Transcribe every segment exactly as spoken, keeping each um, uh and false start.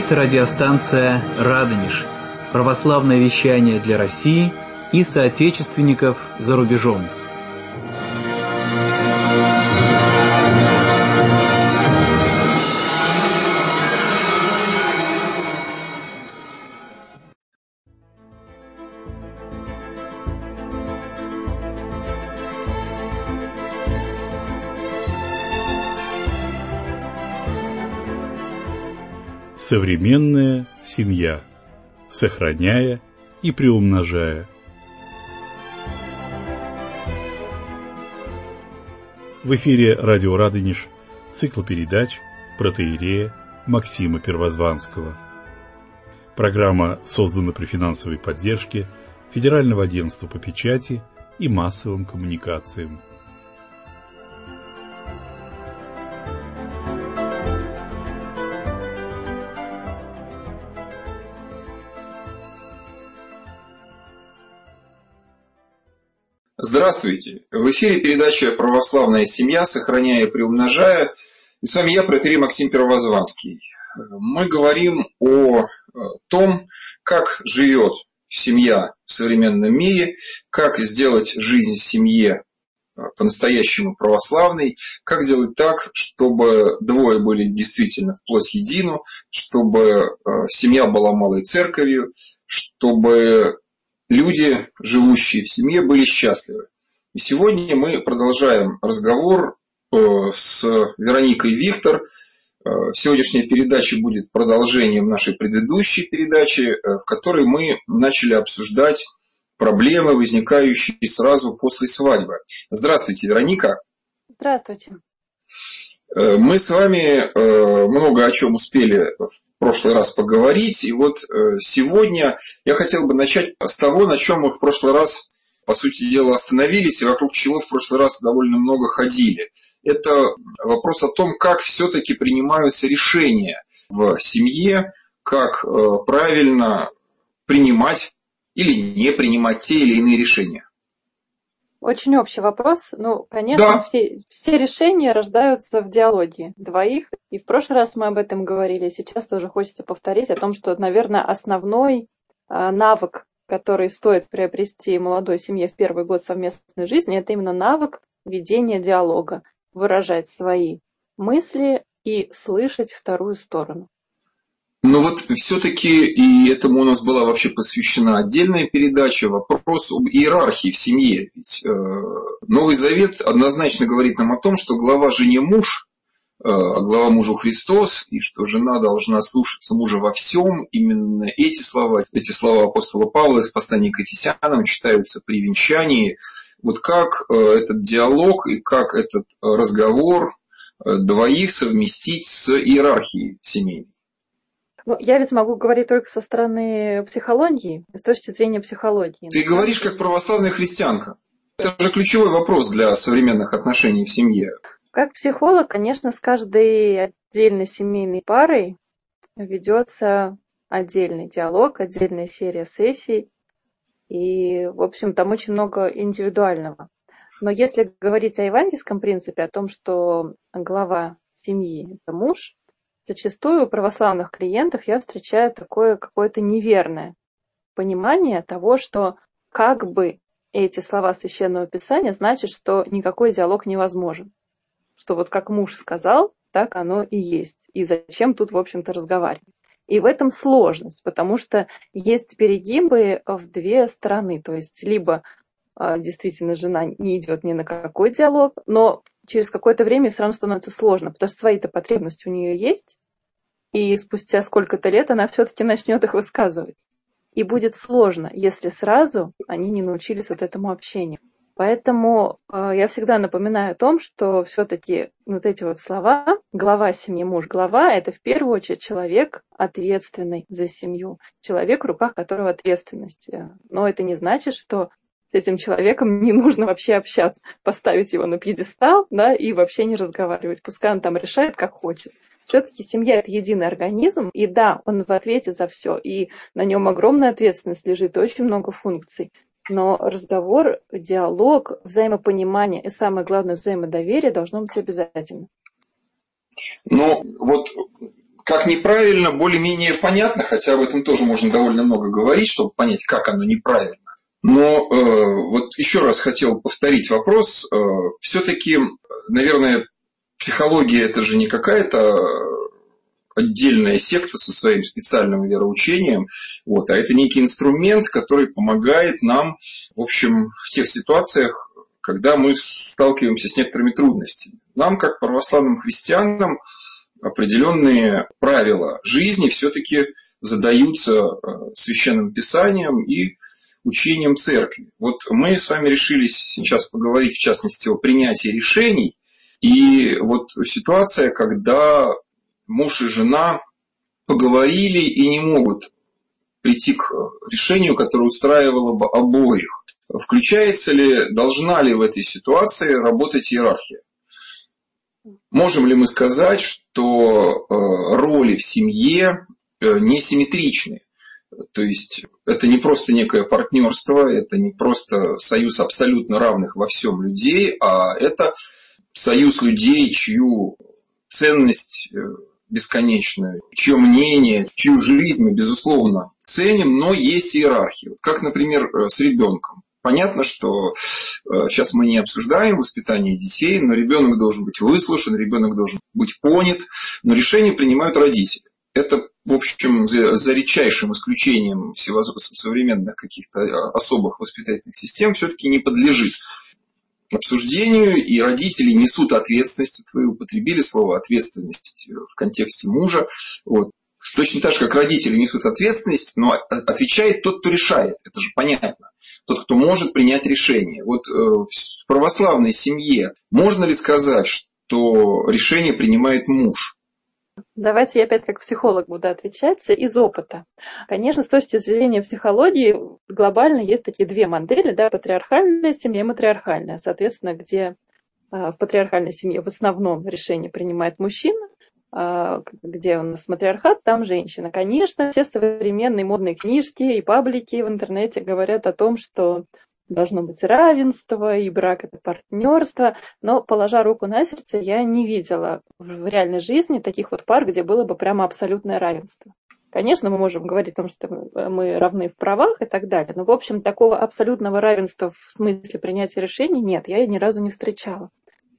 Это радиостанция «Радонеж», православное вещание для России и соотечественников за рубежом. Современная семья, сохраняя и приумножая. В эфире радио «Радонеж», цикл передач протоиерея Максима Первозванского. Программа создана при финансовой поддержке Федерального агентства по печати и массовым коммуникациям. Здравствуйте! В эфире передача «Православная семья, сохраняя и приумножая». И с вами я, протоиерей Максим Первозванский. Мы говорим о том, как живет семья в современном мире, как сделать жизнь в семье по-настоящему православной, как сделать так, чтобы двое были действительно вплоть едину, чтобы семья была малой церковью, чтобы люди, живущие в семье, были счастливы. И сегодня мы продолжаем разговор с Вероникой Вихтор. Сегодняшняя передача будет продолжением нашей предыдущей передачи, в которой мы начали обсуждать проблемы, возникающие сразу после свадьбы. Здравствуйте, Вероника. Здравствуйте. Мы с вами много о чем успели в прошлый раз поговорить, и вот сегодня я хотел бы начать с того, на чем мы в прошлый раз, по сути дела, остановились, и вокруг чего в прошлый раз довольно много ходили. Это вопрос о том, как все-таки принимаются решения в семье, как правильно принимать или не принимать те или иные решения. Очень общий вопрос. Ну, конечно, да. все, все решения рождаются в диалоге двоих. И в прошлый раз мы об этом говорили. Сейчас тоже хочется повторить о том, что, наверное, основной а, навык, который стоит приобрести молодой семье в первый год совместной жизни, это именно навык ведения диалога, выражать свои мысли и слышать вторую сторону. Но вот все-таки, и этому у нас была вообще посвящена отдельная передача, вопрос об иерархии в семье. Ведь э, Новый Завет однозначно говорит нам о том, что глава жене муж, э, глава мужу Христос, и что жена должна слушаться мужа во всем. Именно эти слова, эти слова апостола Павла из послания к Ефесянам читаются при венчании. Вот как э, этот диалог и как этот разговор э, двоих совместить с иерархией семейной? Ну, я ведь могу говорить только со стороны психологии, с точки зрения психологии. Ты говоришь как православная христианка. Это же ключевой вопрос для современных отношений в семье. Как психолог, конечно, с каждой отдельной семейной парой ведется отдельный диалог, отдельная серия сессий. И, в общем, там очень много индивидуального. Но если говорить о евангельском принципе, о том, что глава семьи – это муж, зачастую у православных клиентов я встречаю такое какое-то неверное понимание того, что как бы эти слова Священного Писания значат, что никакой диалог невозможен. Что вот как муж сказал, так оно и есть. И зачем тут, в общем-то, разговаривать? И в этом сложность, потому что есть перегибы в две стороны. То есть либо действительно жена не идет ни на какой диалог, но через какое-то время все равно становится сложно, потому что свои-то потребности у нее есть, и спустя сколько-то лет она все-таки начнет их высказывать. И будет сложно, если сразу они не научились вот этому общению. Поэтому э, я всегда напоминаю о том, что все-таки вот эти вот слова, глава семьи, муж, глава, это в первую очередь человек, ответственный за семью, человек, в руках которого ответственность. Но это не значит, что с этим человеком не нужно вообще общаться, поставить его на пьедестал, да, и вообще не разговаривать. Пускай он там решает, как хочет. Все-таки семья – это единый организм, и да, он в ответе за все, и на нем огромная ответственность лежит, очень много функций. Но разговор, диалог, взаимопонимание и, самое главное, взаимодоверие должно быть обязательно. Ну, вот Как неправильно, более-менее понятно, хотя об этом тоже можно довольно много говорить, чтобы понять, как оно неправильно. Но э, вот еще раз хотел повторить вопрос. Э, все-таки, наверное, психология – это же не какая-то отдельная секта со своим специальным вероучением, вот, а это некий инструмент, который помогает нам, в общем, в тех ситуациях, когда мы сталкиваемся с некоторыми трудностями. Нам, как православным христианам, определенные правила жизни все-таки задаются священным писанием и учением церкви. Вот мы с вами решили сейчас поговорить, в частности, о принятии решений. И вот ситуация, когда муж и жена поговорили и не могут прийти к решению, которое устраивало бы обоих. Включается ли, должна ли в этой ситуации работать иерархия? Можем ли мы сказать, что роли в семье несимметричны? То есть это не просто некое партнерство, это не просто союз абсолютно равных во всем людей, а это союз людей, чью ценность бесконечную, чье мнение, чью жизнь мы, безусловно, ценим, но есть иерархия. Как, например, с ребенком. Понятно, что сейчас мы не обсуждаем воспитание детей, но ребенок должен быть выслушан, ребенок должен быть понят, но решения принимают родители. Это, в общем, за, за редчайшим исключением современных каких-то особых воспитательных систем, все-таки не подлежит обсуждению, и родители несут ответственность. Вы употребили слово «ответственность» в контексте мужа. Вот. Точно так же, как родители несут ответственность, но отвечает тот, кто решает. Это же понятно. Тот, кто может принять решение. Вот в православной семье можно ли сказать, что решение принимает муж? Давайте я опять как психолог буду отвечать из опыта. Конечно, с точки зрения психологии глобально есть такие две модели, да, патриархальная семья и матриархальная. Соответственно, где в патриархальной семье в основном решение принимает мужчина, где у нас матриархат, там женщина. Конечно, все современные модные книжки и паблики в интернете говорят о том, что должно быть равенство, и брак – это партнерство. Но, положа руку на сердце, я не видела в реальной жизни таких вот пар, где было бы прямо абсолютное равенство. Конечно, мы можем говорить о том, что мы равны в правах и так далее, но, в общем, такого абсолютного равенства в смысле принятия решений нет, я ни разу не встречала.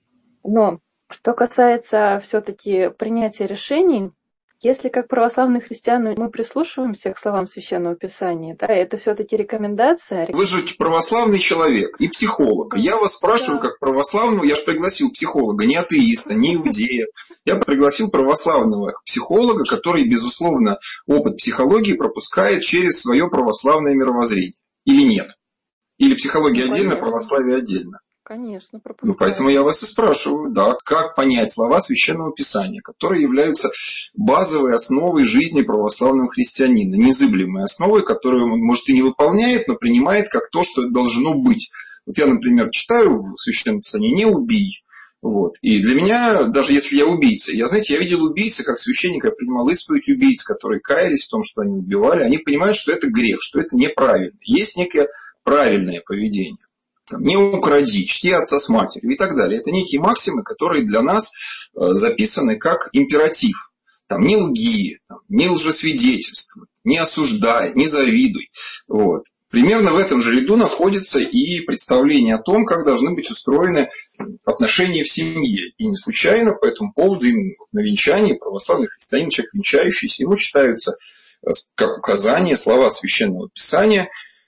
Но что касается все-таки принятия решений, если как православные христиане мы прислушиваемся к словам Священного Писания, да, это все-таки рекомендация. Вы же православный человек и психолог. Я вас спрашиваю, да, как православного, я же пригласил психолога, не атеиста, не иудея. Я пригласил православного психолога, который, безусловно, опыт психологии пропускает через свое православное мировоззрение. Или нет? Или психология ну, отдельно, православие отдельно? Конечно, пропускаю. Ну, поэтому я вас и спрашиваю, да, как понять слова Священного Писания, которые являются базовой основой жизни православного христианина, незыблемой основой, которую он, может, и не выполняет, но принимает как то, что должно быть. Вот я, например, читаю в Священном Писании «не убий». Вот. И для меня, даже если я убийца, я, знаете, я видел убийцы, как священника, я принимал исповедь убийц, которые каялись в том, что они убивали, они понимают, что это грех, что это неправильно. Есть некое правильное поведение. Не укради, чти отца с матерью и так далее. Это некие максимы, которые для нас записаны как императив. Там, не лги, там, не лжесвидетельствуй, не осуждай, не завидуй. Вот. Примерно в этом же ряду находится и представление о том, как должны быть устроены отношения в семье. И не случайно по этому поводу именно на венчании православный христианин, человек венчающийся, ему читаются как указания слова Священного Писания,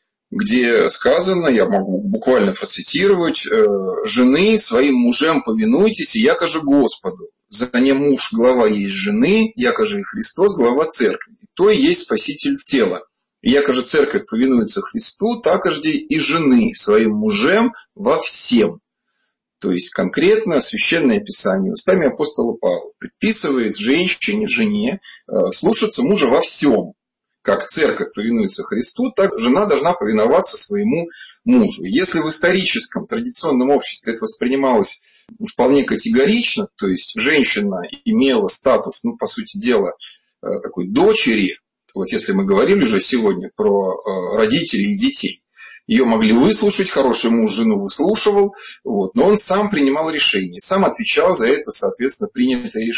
где сказано, я могу буквально процитировать, «Жены своим мужем повинуйтесь, и якоже Господу. За не муж глава есть жены, якоже и Христос глава церкви. И то и есть спаситель тела. И якоже церковь повинуется Христу, такожде и жены своим мужем во всем». То есть конкретно Священное Писание устами апостола Павла предписывает женщине, жене слушаться мужа во всем. Как церковь повинуется Христу, так жена должна повиноваться своему мужу. Если в историческом, традиционном обществе это воспринималось вполне категорично, то есть женщина имела статус, ну, по сути дела, такой дочери, вот если мы говорили уже сегодня про родителей и детей, ее могли выслушать, хороший муж жену выслушивал, вот, но он сам принимал решение, сам отвечал за это, соответственно, принятое решение.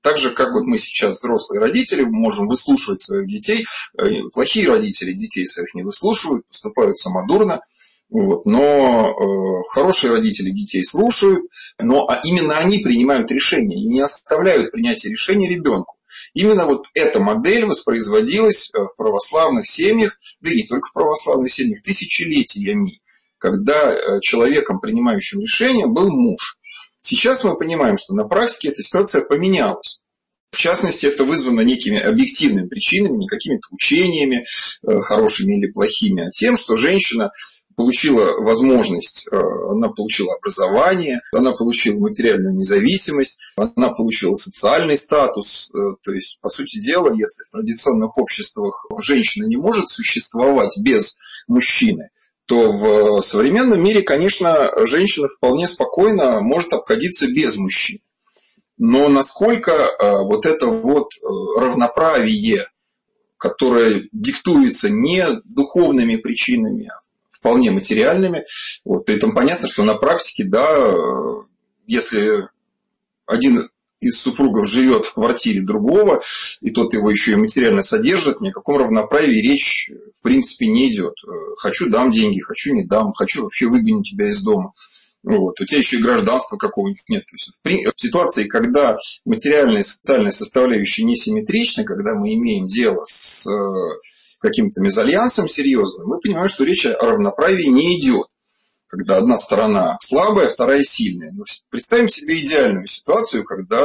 Так же, как вот мы сейчас, взрослые родители, можем выслушивать своих детей. Плохие родители детей своих не выслушивают, поступают самодурно. Вот. Но э, хорошие родители детей слушают, но а именно они принимают решения и не оставляют принятия решения ребенку. Именно вот эта модель воспроизводилась в православных семьях, да и не только в православных семьях, тысячелетиями, когда человеком, принимающим решение, был муж. Сейчас мы понимаем, что на практике эта ситуация поменялась. В частности, это вызвано некими объективными причинами, не какими-то учениями, хорошими или плохими, а тем, что женщина получила возможность, она получила образование, она получила материальную независимость, она получила социальный статус. То есть, по сути дела, если в традиционных обществах женщина не может существовать без мужчины, то в современном мире, конечно, женщина вполне спокойно может обходиться без мужчин. Но насколько вот это вот равноправие, которое диктуется не духовными причинами, а вполне материальными. Вот. При этом понятно, что на практике, да, если один из супругов живет в квартире другого, и тот его еще и материально содержит, ни о каком равноправии речь в принципе не идет. Хочу — дам деньги, хочу — не дам, хочу — вообще выгоню тебя из дома. Вот. У тебя еще и гражданства какого-нибудь нет. То есть, в ситуации, когда материальная и социальная составляющая несимметрична, когда мы имеем дело с каким-то мезальянсом серьезным, мы понимаем, что речь о равноправии не идет. Когда одна сторона слабая, вторая сильная. Но представим себе идеальную ситуацию, когда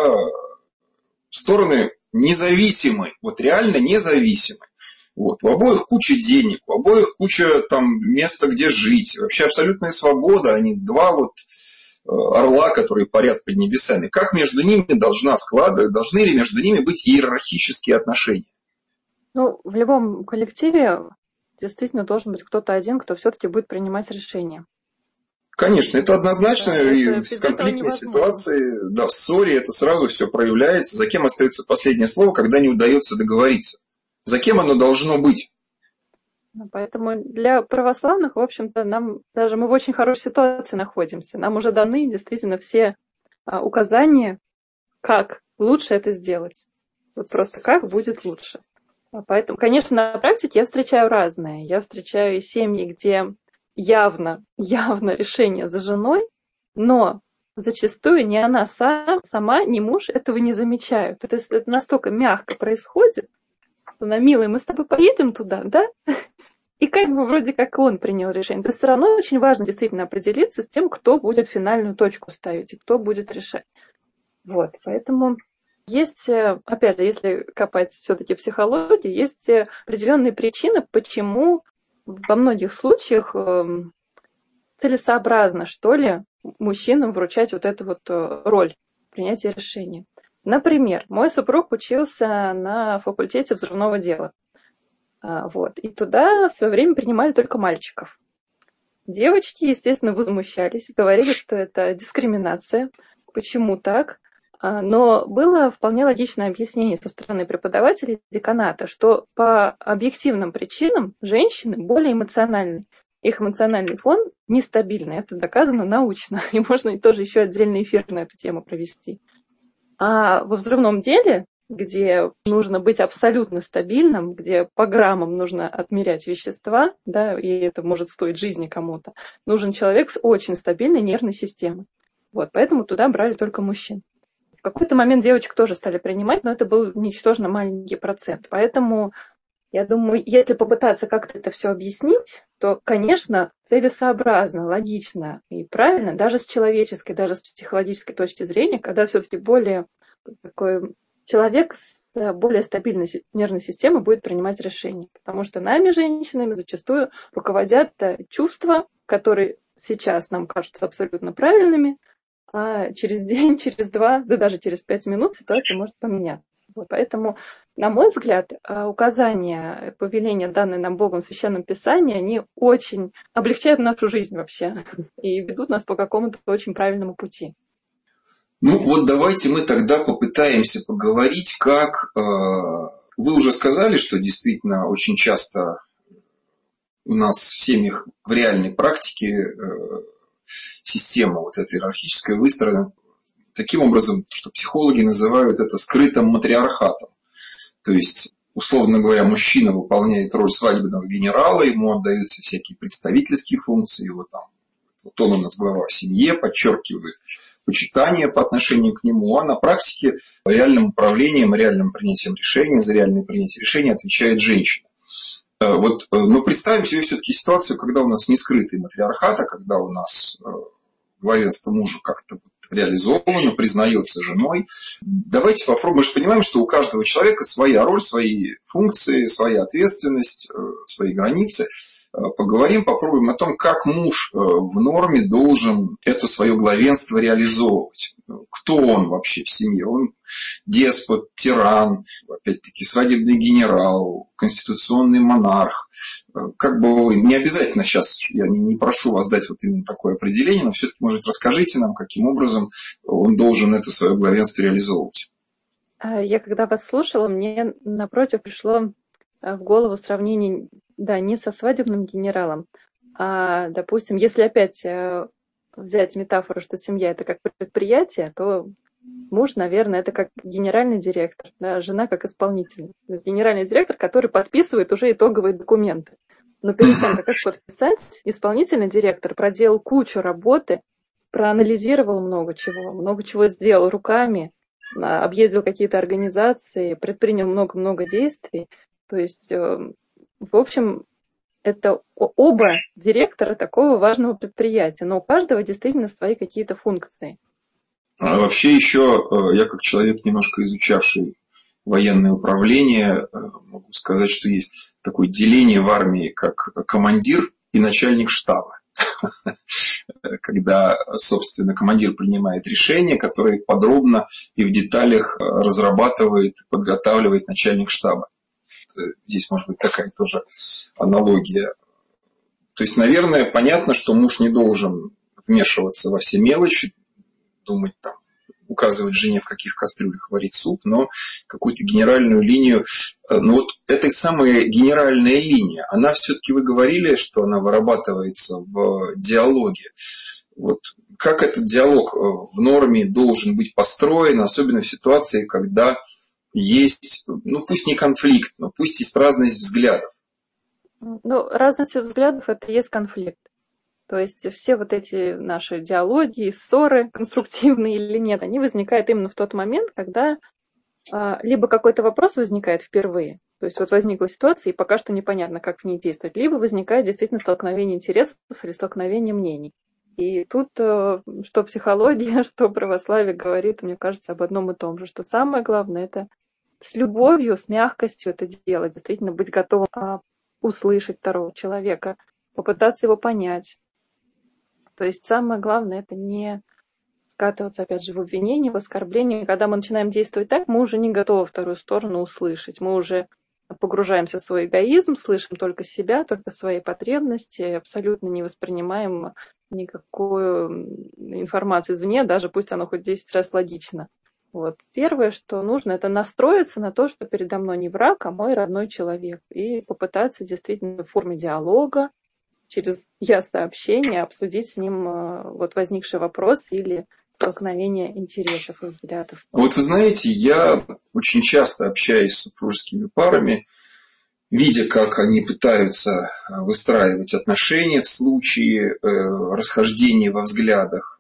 стороны независимы, вот реально независимы. Вот. У обоих куча денег, у обоих куча там места, где жить. Вообще абсолютная свобода. Они два вот орла, которые парят под небесами. Как между ними должна складывать, должны ли между ними быть иерархические отношения? Ну, в любом коллективе действительно должен быть кто-то один, кто все-таки будет принимать решения. Конечно, это однозначно, да, и это в конфликтной ситуации, да, в ссоре это сразу все проявляется. За кем остается последнее слово, когда не удается договориться? За кем оно должно быть? Поэтому для православных, в общем-то, нам даже мы в очень хорошей ситуации находимся. Нам уже даны действительно все а, указания, как лучше это сделать. Вот просто как будет лучше. Поэтому, конечно, на практике я встречаю разное. Я встречаю семьи, где явно, явно решение за женой, но зачастую ни она сам, сама, ни муж этого не замечают. Это, это настолько мягко происходит, что, на милый, мы с тобой поедем туда, да? И как бы вроде как он принял решение. То есть все равно очень важно действительно определиться с тем, кто будет финальную точку ставить и кто будет решать. Вот, поэтому... Есть, опять же, если копать все-таки психологии, есть определенные причины, почему во многих случаях целесообразно, что ли, мужчинам вручать вот эту вот роль принятия решения. Например, мой супруг учился на факультете взрывного дела. Вот, и туда в свое время принимали только мальчиков. Девочки, естественно, возмущались, говорили, что это дискриминация. Почему так? Но было вполне логичное объяснение со стороны преподавателей деканата, что по объективным причинам женщины более эмоциональны. Их эмоциональный фон нестабильный, это доказано научно, и можно тоже еще отдельный эфир на эту тему провести. А во взрывном деле, где нужно быть абсолютно стабильным, где по граммам нужно отмерять вещества, да, и это может стоить жизни кому-то, нужен человек с очень стабильной нервной системой. Вот, поэтому туда брали только мужчин. В какой-то момент девочек тоже стали принимать, но это был ничтожно маленький процент. Поэтому, я думаю, если попытаться как-то это все объяснить, то, конечно, целесообразно, логично и правильно, даже с человеческой, даже с психологической точки зрения, когда все-таки более такой человек с более стабильной нервной системой будет принимать решения. Потому что нами, женщинами, зачастую руководят чувства, которые сейчас нам кажутся абсолютно правильными, а через день, через два, да даже через пять минут ситуация может поменяться. Вот. Поэтому, на мой взгляд, указания, повеления, данные нам Богом в Священном Писании, они очень облегчают нашу жизнь вообще и ведут нас по какому-то очень правильному пути. Ну вот давайте мы тогда попытаемся поговорить, как... Э, вы уже сказали, что действительно очень часто у нас в семьях в реальной практике... Э, система вот эта иерархическая выстроена таким образом, что психологи называют это скрытым матриархатом. То есть, условно говоря, мужчина выполняет роль свадебного генерала, ему отдаются всякие представительские функции, его там, вот он у нас глава в семье, подчеркивает почитание по отношению к нему, а на практике реальным управлением, реальным принятием решений, за реальное принятие решений отвечает женщина. Вот, но представим себе все-таки ситуацию, когда у нас не скрытый матриархат, а когда у нас главенство мужа как-то реализовано, признается женой. Давайте попробуем. Мы же понимаем, что у каждого человека своя роль, свои функции, своя ответственность, свои границы. Поговорим, попробуем о том, как муж в норме должен это свое главенство реализовывать. Кто он вообще в семье? Он деспот, тиран, опять-таки свадебный генерал, конституционный монарх. Как бы вы, не обязательно сейчас, я не, не прошу вас дать вот именно такое определение, но все-таки, может, расскажите нам, каким образом он должен это свое главенство реализовывать. Я когда вас слушала, мне напротив пришло в голову сравнение, да, не со свадебным генералом, а, допустим, если опять взять метафору, что семья – это как предприятие, то муж, наверное, это как генеральный директор, да, жена как исполнитель. То есть генеральный директор, который подписывает уже итоговые документы. Но перед тем, как их подписать, исполнительный директор проделал кучу работы, проанализировал много чего, много чего сделал руками, объездил какие-то организации, предпринял много-много действий. То есть, в общем, это оба директора такого важного предприятия, но у каждого действительно свои какие-то функции. А вообще еще, я как человек, немножко изучавший военное управление, могу сказать, что есть такое деление в армии, как командир и начальник штаба. Когда, собственно, командир принимает решение, которое подробно и в деталях разрабатывает, подготавливает начальник штаба. Здесь может быть такая тоже аналогия. То есть, наверное, понятно, что муж не должен вмешиваться во все мелочи, думать там, указывать жене, в каких кастрюлях варить суп, но какую-то генеральную линию. Но вот эта самая генеральная линия, она все-таки, вы говорили, что она вырабатывается в диалоге. Вот как этот диалог в норме должен быть построен, особенно в ситуации, когда есть, ну пусть не конфликт, но пусть есть разность взглядов. Ну, разность взглядов – это и есть конфликт. То есть все вот эти наши диалоги, ссоры, конструктивные или нет, они возникают именно в тот момент, когда а, либо какой-то вопрос возникает впервые, то есть вот возникла ситуация, и пока что непонятно, как в ней действовать, либо возникает действительно столкновение интересов или столкновение мнений. И тут что психология, что православие говорит, мне кажется, об одном и том же, что самое главное – это с любовью, с мягкостью это делать, действительно быть готовым а, услышать второго человека, попытаться его понять. То есть самое главное – это не скатываться, опять же, в обвинение, в оскорбление. Когда мы начинаем действовать так, мы уже не готовы вторую сторону услышать. Мы уже погружаемся в свой эгоизм, слышим только себя, только свои потребности, абсолютно не воспринимаем никакую информацию извне, даже пусть она хоть десять раз логично. Вот. Первое, что нужно, это настроиться на то, что передо мной не враг, а мой родной человек. И попытаться действительно в форме диалога, через я-сообщение обсудить с ним вот возникший вопрос или столкновение интересов и взглядов. Вот вы знаете, я очень часто общаюсь с супружескими парами, видя, как они пытаются выстраивать отношения в случае э, расхождения во взглядах.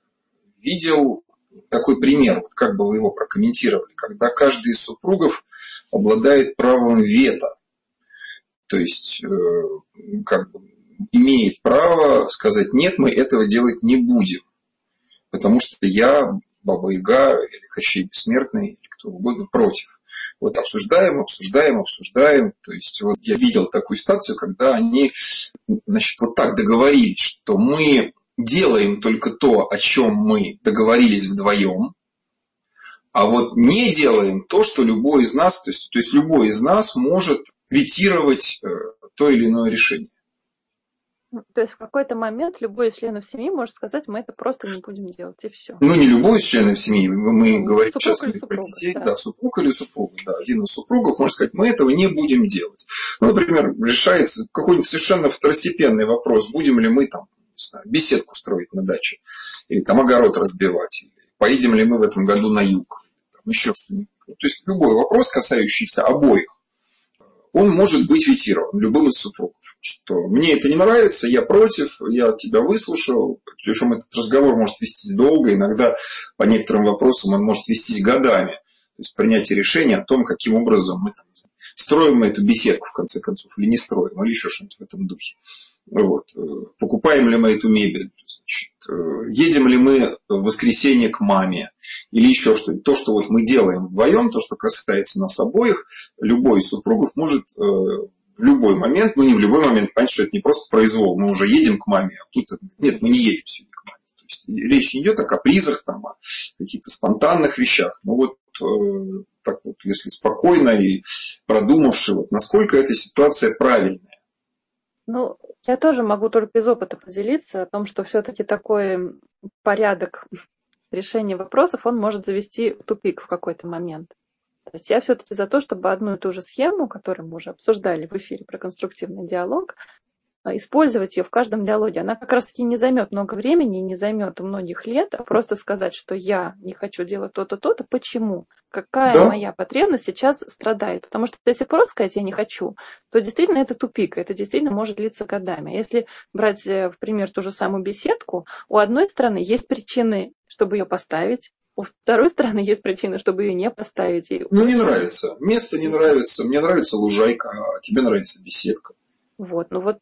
Видел такой пример, как бы вы его прокомментировали, когда каждый из супругов обладает правом вето, то есть э, как бы имеет право сказать: нет, мы этого делать не будем, потому что я, Баба-Яга или Кощей Бессмертный, или кто угодно, против. Вот обсуждаем, обсуждаем, обсуждаем. То есть вот я видел такую ситуацию, когда они, значит, вот так договорились, что мы делаем только то, о чем мы договорились вдвоем, а вот не делаем то, что любой из нас, то есть, то есть любой из нас может ветировать то или иное решение. То есть в какой-то момент любой из членов семьи может сказать: мы это просто не будем делать, и все. Ну, не любой из членов семьи, мы ну, говорим сейчас про детей, да. да, супруг или супруга, да, один из супругов может сказать: мы этого не будем делать. Ну, например, решается какой-нибудь совершенно второстепенный вопрос: будем ли мы там знаю, беседку строить на даче, или там огород разбивать, или поедем ли мы в этом году на юг, там еще что-нибудь. То есть любой вопрос, касающийся обоих, он может быть ветирован любым из супругов. Что мне это не нравится, я против, я тебя выслушал. Причем этот разговор может вестись долго, иногда по некоторым вопросам он может вестись годами. То есть принятие решения о том, каким образом мы там, строим мы эту беседку, в конце концов, или не строим, или еще что-нибудь в этом духе. Вот. Покупаем ли мы эту мебель, значит, едем ли мы в воскресенье к маме, или еще что-нибудь. То, что вот мы делаем вдвоем, то, что касается нас обоих, любой из супругов может в любой момент, ну не в любой момент, понять, что это не просто произвол, мы уже едем к маме, а тут нет, мы не едем сегодня к маме. То есть речь не идет о капризах, там, о каких-то спонтанных вещах, но вот так вот, если спокойно и продумавши, вот, насколько эта ситуация правильная. Ну, я тоже могу только из опыта поделиться о том, что все-таки такой порядок решения вопросов, он может завести в тупик в какой-то момент. То есть я все-таки за то, чтобы одну и ту же схему, которую мы уже обсуждали в эфире про конструктивный диалог, использовать ее в каждом диалоге. Она как раз-таки не займет много времени, не займет многих лет, а просто сказать, что я не хочу делать то-то, то-то. Почему? Какая да. моя потребность сейчас страдает? Потому что если просто сказать «я не хочу», то действительно это тупик, это действительно может длиться годами. Если брать в пример ту же самую беседку, у одной стороны есть причины, чтобы ее поставить, у второй стороны есть причины, чтобы ее не поставить. Ну, не нравится. Место не нравится. Мне нравится лужайка, а тебе нравится беседка. Вот, ну вот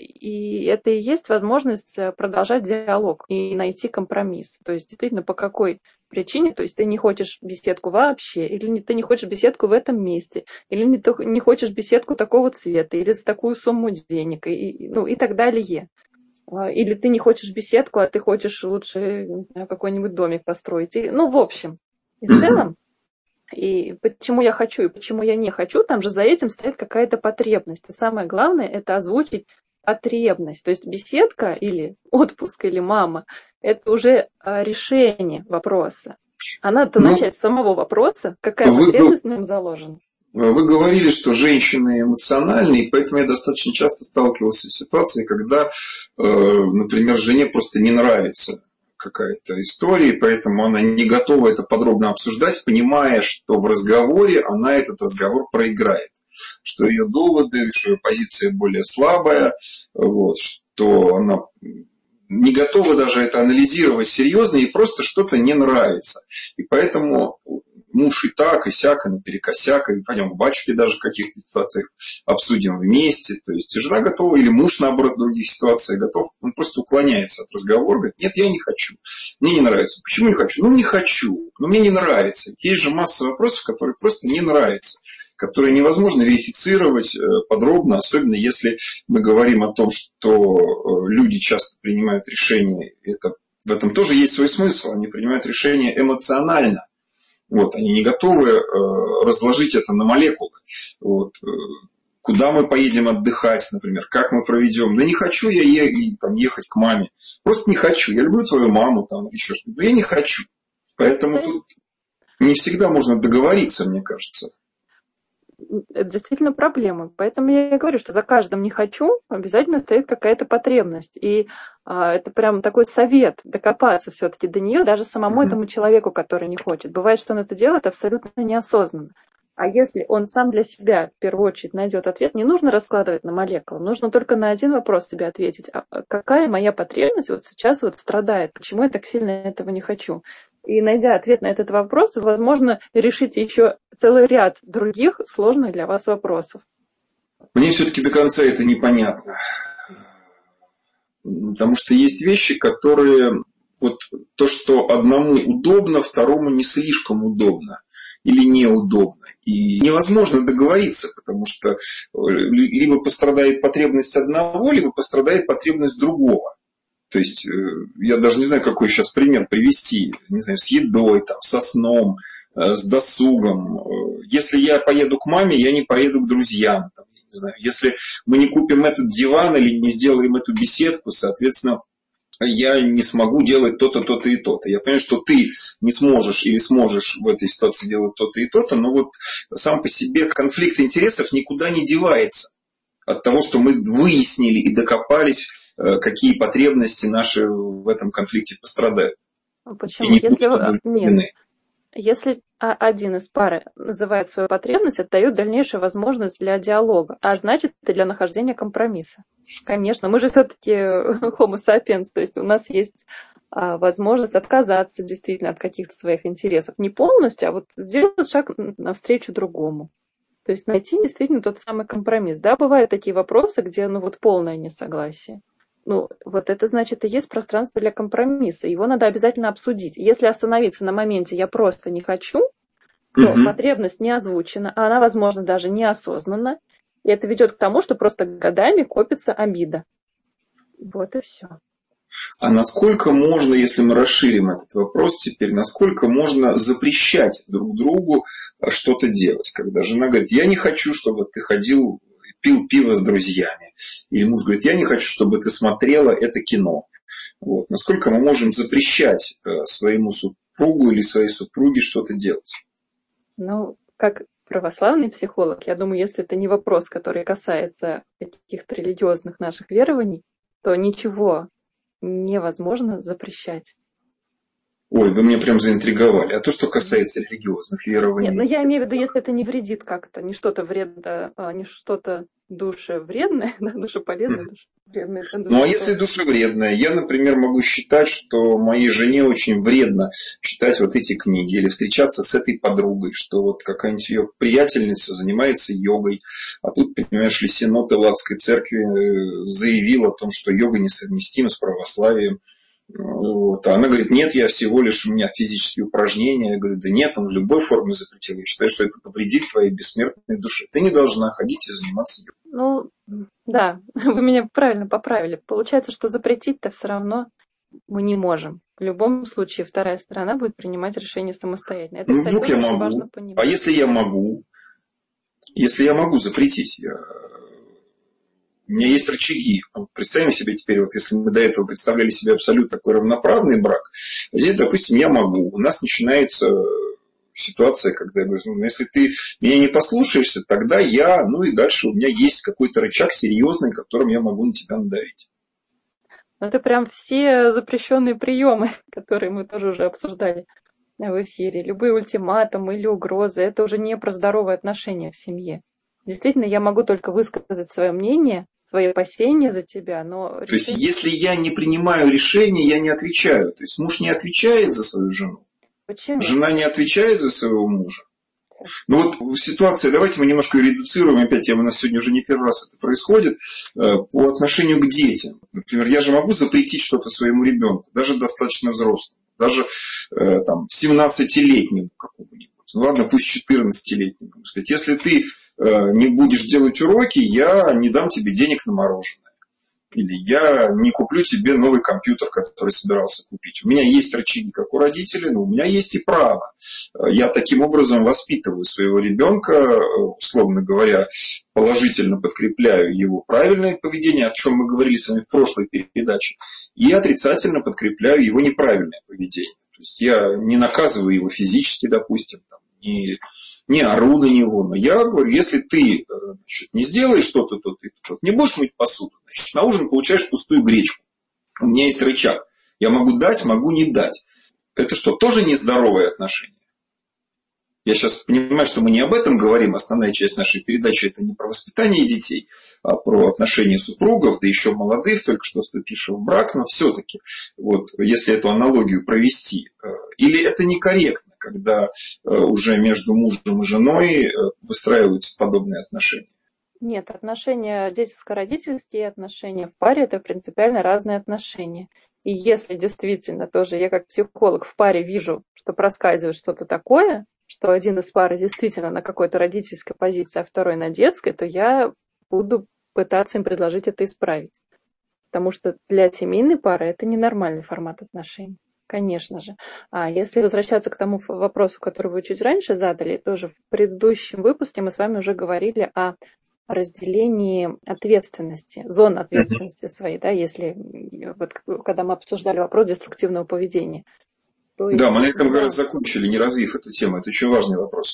и это и есть возможность продолжать диалог и найти компромисс. То есть действительно по какой причине, то есть ты не хочешь беседку вообще, или ты не хочешь беседку в этом месте, или не хочешь беседку такого цвета, или за такую сумму денег, и, ну и так далее. Или ты не хочешь беседку, а ты хочешь лучше, не знаю, какой-нибудь домик построить. И, ну, в общем, и в целом, и почему я хочу, и почему я не хочу, там же за этим стоит какая-то потребность. И самое главное, это озвучить потребность. То есть беседка или отпуск, или мама, это уже решение вопроса. А надо ну, начать с самого вопроса, какая вы, потребность в нем заложена. Вы говорили, что женщины эмоциональные, поэтому я достаточно часто сталкивался с ситуацией, когда, например, жене просто не нравится какая-то история, поэтому она не готова это подробно обсуждать, понимая, что в разговоре она этот разговор проиграет, что ее доводы, что ее позиция более слабая, вот, что она не готова даже это анализировать серьезно, и просто что-то не нравится. И поэтому муж и так, и сяк, и наперекосяк, и пойдем к батюшке даже в каких-то ситуациях обсудим вместе. То есть жена готова, или муж, наоборот, в других ситуациях готов, он просто уклоняется от разговора, говорит, нет, я не хочу, мне не нравится. Почему не хочу? Ну, не хочу, но мне не нравится. Есть же масса вопросов, которые просто не нравятся, которые невозможно верифицировать подробно, особенно если мы говорим о том, что люди часто принимают решения, это, в этом тоже есть свой смысл, они принимают решения эмоционально. Вот, они не готовы э, разложить это на молекулы. Вот, э, куда мы поедем отдыхать, например, как мы проведем. Да не хочу я е- там, ехать к маме. Просто не хочу. Я люблю твою маму, там, еще что-то. Но я не хочу. Поэтому тут не всегда можно договориться, мне кажется. Это действительно проблема. Поэтому я и говорю, что за каждым «не хочу» обязательно стоит какая-то потребность. И а, это прям такой совет докопаться все-таки до нее, даже самому mm-hmm. этому человеку, который не хочет. Бывает, что он это делает абсолютно неосознанно. А если он сам для себя в первую очередь найдет ответ, не нужно раскладывать на молекулы, нужно только на один вопрос себе ответить. А какая моя потребность вот сейчас вот страдает? Почему я так сильно этого не хочу? И найдя ответ на этот вопрос, вы, возможно, решите еще целый ряд других сложных для вас вопросов. Мне все-таки до конца это непонятно. Потому что есть вещи, которые... Вот то, что одному удобно, второму не слишком удобно или неудобно. И невозможно договориться, потому что либо пострадает потребность одного, либо пострадает потребность другого. То есть, я даже не знаю, какой сейчас пример привести. Не знаю, с едой, там, со сном, с досугом. Если я поеду к маме, я не поеду к друзьям. Там, я не знаю. Если мы не купим этот диван или не сделаем эту беседку, соответственно, я не смогу делать то-то, то-то и то-то. Я понимаю, что ты не сможешь или сможешь в этой ситуации делать то-то и то-то, но вот сам по себе конфликт интересов никуда не девается от того, что мы выяснили и докопались какие потребности наши в этом конфликте пострадают. Почему? Не Если... Нет. Если один из пары называет свою потребность, это дает дальнейшую возможность для диалога, а значит, это для нахождения компромисса. Конечно, мы же все-таки homo sapiens, то есть у нас есть возможность отказаться действительно от каких-то своих интересов. Не полностью, а вот сделать шаг навстречу другому. То есть найти действительно тот самый компромисс. Да, бывают такие вопросы, где ну вот полное несогласие. Ну, вот это значит и есть пространство для компромисса. Его надо обязательно обсудить. Если остановиться на моменте «я просто не хочу», то mm-hmm. потребность не озвучена, а она, возможно, даже неосознанна. И это ведет к тому, что просто годами копится обида. Вот и все. А насколько можно, если мы расширим этот вопрос теперь, насколько можно запрещать друг другу что-то делать? Когда жена говорит, я не хочу, чтобы ты ходил, пил пиво с друзьями. Или муж говорит, я не хочу, чтобы ты смотрела это кино. Вот. Насколько мы можем запрещать своему супругу или своей супруге что-то делать? Ну, как православный психолог, я думаю, если это не вопрос, который касается каких-то религиозных наших верований, то ничего невозможно запрещать. Ой, вы меня прям заинтриговали. А то, что касается религиозных верований... Нет, ну я имею в виду, если это не вредит как-то, не что-то вредно, не что-то душевредное, да, душеполезное, душевредное. Ну, а если душевредное? Я, например, могу считать, что моей жене очень вредно читать вот эти книги или встречаться с этой подругой, что вот какая-нибудь ее приятельница занимается йогой, а тут, понимаешь ли, Синод Элладской церкви заявил о том, что йога несовместима с православием. Вот. А она говорит, нет, я всего лишь, у меня физические упражнения. Я говорю, да нет, он в любой форме запретил. Я считаю, что это повредит твоей бессмертной душе. Ты не должна ходить и заниматься йогой. Ну, да, вы меня правильно поправили. Получается, что запретить-то все равно мы не можем. В любом случае, вторая сторона будет принимать решение самостоятельно. Это, ну, кстати, вдруг я могу. важно понимать. А если я могу? Если я могу запретить, я... У меня есть рычаги. Представим себе теперь, вот если мы до этого представляли себе абсолютно такой равноправный брак, здесь, допустим, я могу. У нас начинается ситуация, когда я говорю, ну, если ты меня не послушаешься, тогда я, ну и дальше у меня есть какой-то рычаг серьезный, которым я могу на тебя надавить. Это прям все запрещенные приемы, которые мы тоже уже обсуждали в эфире. Любые ультиматумы или угрозы, это уже не про здоровые отношения в семье. Действительно, я могу только высказать свое мнение, свои опасения за тебя, но... То есть, если я не принимаю решение, я не отвечаю. То есть, муж не отвечает за свою жену. Почему? Жена не отвечает за своего мужа. Ну вот ситуация, давайте мы немножко редуцируем, опять, у нас сегодня уже не первый раз это происходит, по отношению к детям. Например, я же могу запретить что-то своему ребенку, даже достаточно взрослому, даже там семнадцатилетнему какому-нибудь. Ну ладно, пусть четырнадцатилетнему. Сказать, если ты не будешь делать уроки, я не дам тебе денег на мороженое. Или я не куплю тебе новый компьютер, который собирался купить. У меня есть рычаги, как у родителей, но у меня есть и право. Я таким образом воспитываю своего ребенка, условно говоря, положительно подкрепляю его правильное поведение, о чем мы говорили с вами в прошлой передаче, и отрицательно подкрепляю его неправильное поведение. То есть я не наказываю его физически, допустим, там, не... не ору на него, но я говорю, если ты значит, не сделаешь что-то, то ты то, не будешь мыть посуду, значит, на ужин получаешь пустую гречку. У меня есть рычаг. Я могу дать, могу не дать. Это что, тоже нездоровые отношения? Я сейчас понимаю, что мы не об этом говорим. Основная часть нашей передачи это не про воспитание детей, а про отношения супругов, да еще молодых, только что вступивших в брак. Но все-таки, вот, если эту аналогию провести, или это некорректно, когда уже между мужем и женой выстраиваются подобные отношения? Нет, отношения детско-родительские, отношения в паре – это принципиально разные отношения. И если действительно тоже я как психолог в паре вижу, что проскальзывает что-то такое, что один из пары действительно на какой-то родительской позиции, а второй на детской, то я буду пытаться им предложить это исправить. Потому что для семейной пары это ненормальный формат отношений. Конечно же. А если возвращаться к тому вопросу, который вы чуть раньше задали, тоже в предыдущем выпуске мы с вами уже говорили о разделении ответственности, зон ответственности своей, да, если вот когда мы обсуждали вопрос деструктивного поведения. Да, мы на этом как раз закончили, не развив эту тему. Это очень важный вопрос.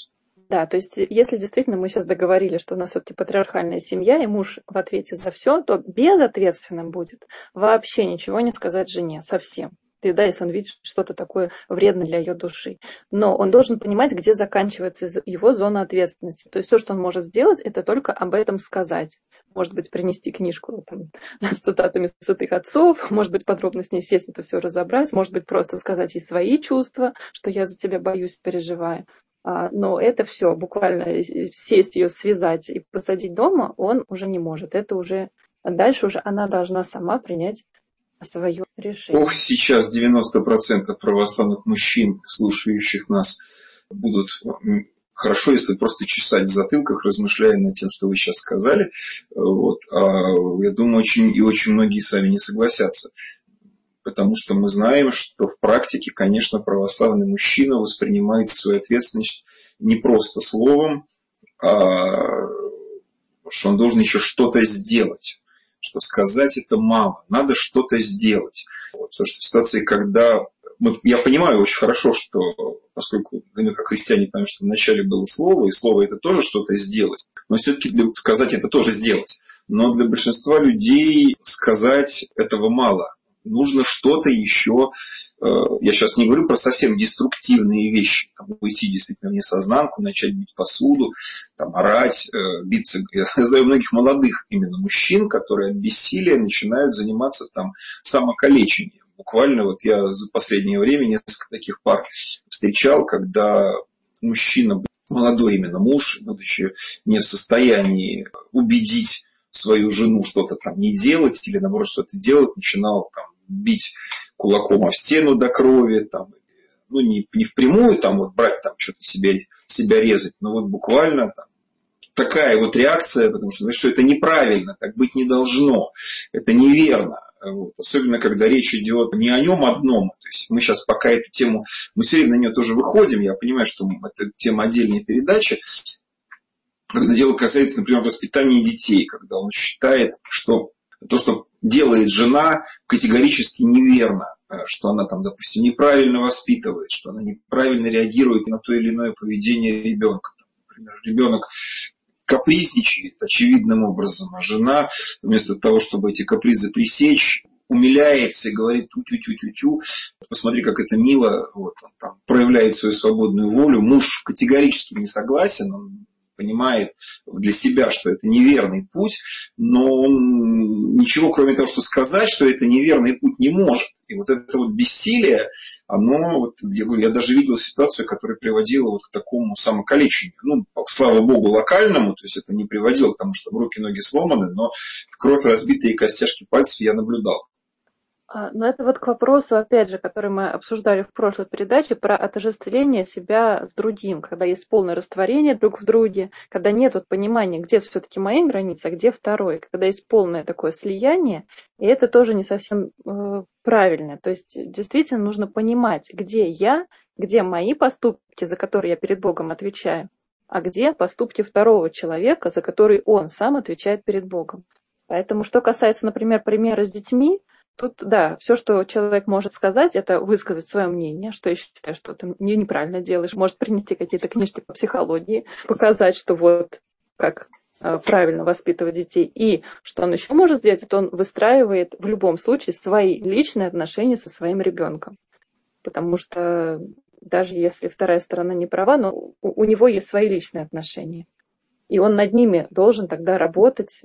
Да, то есть если действительно мы сейчас договорились, что у нас все-таки патриархальная семья, и муж в ответе за все, то безответственным будет вообще ничего не сказать жене, совсем. И да, если он видит что-то такое вредное для ее души. Но он должен понимать, где заканчивается его зона ответственности. То есть все, что он может сделать, это только об этом сказать. Может быть, принести книжку там, с цитатами святых отцов, может быть, подробно с ней сесть, это все разобрать, может быть, просто сказать ей свои чувства, что я за тебя боюсь, переживаю. Но это все, буквально сесть ее, связать и посадить дома, он уже не может. Это уже дальше уже она должна сама принять свое решение. Ох, сейчас девяносто процентов православных мужчин, слушающих нас, будут хорошо, если просто чесать в затылках, размышляя над тем, что вы сейчас сказали. Вот. А я думаю, очень и очень многие с вами не согласятся. Потому что мы знаем, что в практике, конечно, православный мужчина воспринимает свою ответственность не просто словом, а что он должен еще что-то сделать. Что сказать это мало, надо что-то сделать. Вот, потому что в ситуации, когда... Мы, я понимаю очень хорошо, что поскольку мы как христиане понимаем, что вначале было слово, и слово это тоже что-то сделать, но все-таки для, сказать это тоже сделать. Но для большинства людей сказать этого мало. Нужно что-то еще, я сейчас не говорю про совсем деструктивные вещи, там, уйти действительно в несознанку, начать бить посуду, там, орать, биться. Я знаю многих молодых именно мужчин, которые от бессилия начинают заниматься там самокалечением. Буквально вот я за последнее время несколько таких пар встречал, когда мужчина, молодой именно муж, будучи не в состоянии убедить свою жену что-то там не делать или наоборот что-то делать, начинал там бить кулаком о стену до крови, там, ну не, не впрямую там вот брать там что-то себе, себя резать, но вот буквально там такая вот реакция, потому что, что это неправильно, так быть не должно, это неверно. Вот. Особенно, когда речь идет не о нем одном. То есть мы сейчас пока эту тему, мы все время на нее тоже выходим, я понимаю, что это тема отдельной передачи, когда дело касается, например, воспитания детей, когда он считает, что то, что делает жена, категорически неверно, что она там, допустим, неправильно воспитывает, что она неправильно реагирует на то или иное поведение ребенка. Например, ребенок капризничает очевидным образом, а жена вместо того, чтобы эти капризы пресечь, умиляется и говорит тю-тю-тю-тю-тю, посмотри, как это мило, вот, он там проявляет свою свободную волю. Муж категорически не согласен, он понимает для себя, что это неверный путь, но он ничего, кроме того, что сказать, что это неверный путь, не может. И вот это вот бессилие, оно, вот, я говорю, я даже видел ситуацию, которая приводила вот к такому самокалечению. Ну, слава богу, локальному, то есть это не приводило к тому, что руки, ноги сломаны, но в кровь разбитые костяшки пальцев я наблюдал. Но это вот к вопросу, опять же, который мы обсуждали в прошлой передаче, про отождествление себя с другим, когда есть полное растворение друг в друге, когда нет вот понимания, где все-таки мои границы, а где второй, когда есть полное такое слияние, и это тоже не совсем э, правильно. То есть действительно нужно понимать, где я, где мои поступки, за которые я перед Богом отвечаю, а где поступки второго человека, за которые он сам отвечает перед Богом. Поэтому, что касается, например, примера с детьми, тут, да, все, что человек может сказать, это высказать свое мнение, что я считаю, что ты неправильно делаешь, может принести какие-то книжки по психологии, показать, что вот как правильно воспитывать детей. И что он еще может сделать, это он выстраивает в любом случае свои личные отношения со своим ребенком. Потому что даже если вторая сторона не права, но у, у него есть свои личные отношения. И он над ними должен тогда работать,